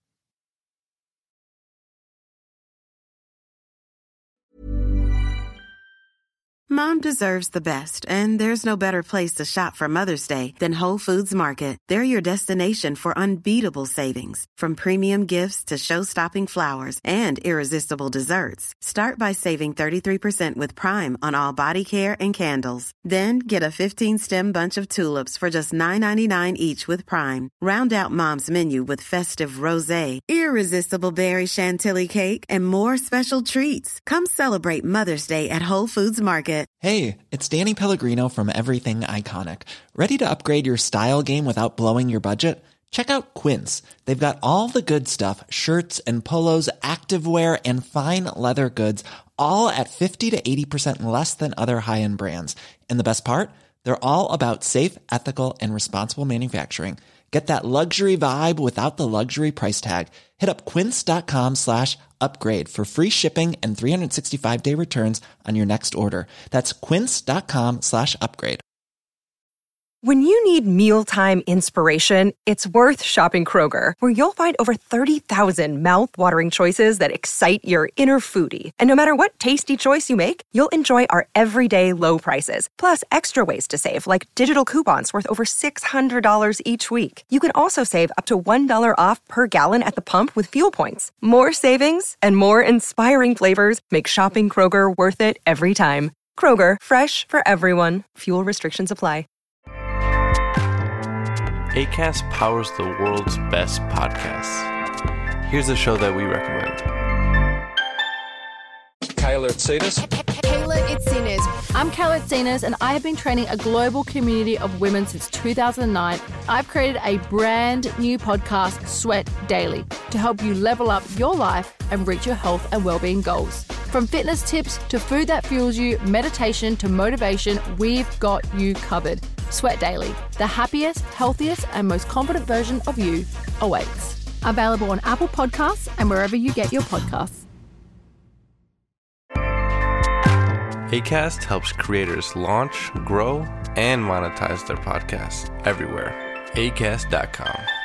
N: Mom deserves the best, and there's no better place to shop for Mother's Day than Whole Foods Market. They're your destination for unbeatable savings, from premium gifts to show-stopping flowers and irresistible desserts. Start by saving thirty-three percent with Prime on all body care and candles. Then get a fifteen-stem bunch of tulips for just nine ninety-nine each with Prime. Round out Mom's menu with festive rosé, irresistible berry chantilly cake, and more special treats. Come celebrate Mother's Day at Whole Foods Market.
O: Hey, it's Danny Pellegrino from Everything Iconic. Ready to upgrade your style game without blowing your budget? Check out Quince. They've got all the good stuff, shirts and polos, activewear, and fine leather goods, all at fifty to eighty percent less than other high-end brands. And the best part? They're all about safe, ethical, and responsible manufacturing. Get that luxury vibe without the luxury price tag. Hit up quince.com slash upgrade for free shipping and three sixty-five day returns on your next order. That's quince.com slash upgrade.
P: When you need mealtime inspiration, it's worth shopping Kroger, where you'll find over thirty thousand mouthwatering choices that excite your inner foodie. And no matter what tasty choice you make, you'll enjoy our everyday low prices, plus extra ways to save, like digital coupons worth over six hundred dollars each week. You can also save up to one dollar off per gallon at the pump with fuel points. More savings and more inspiring flavors make shopping Kroger worth it every time. Kroger, fresh for everyone. Fuel restrictions apply.
Q: Acast powers the world's best podcasts. Here's a show that we recommend.
R: Kayla Itsinas.
S: Kayla Itsinas. I'm Kayla Itsinas, and I have been training a global community of women since two thousand nine. I've created a brand new podcast, Sweat Daily, to help you level up your life and reach your health and well-being goals. From fitness tips to food that fuels you, meditation to motivation, we've got you covered. Sweat Daily, the happiest, healthiest, and most confident version of you awaits. Available on Apple Podcasts and wherever you get your podcasts.
Q: Acast helps creators launch, grow, and monetize their podcasts everywhere. acast dot com.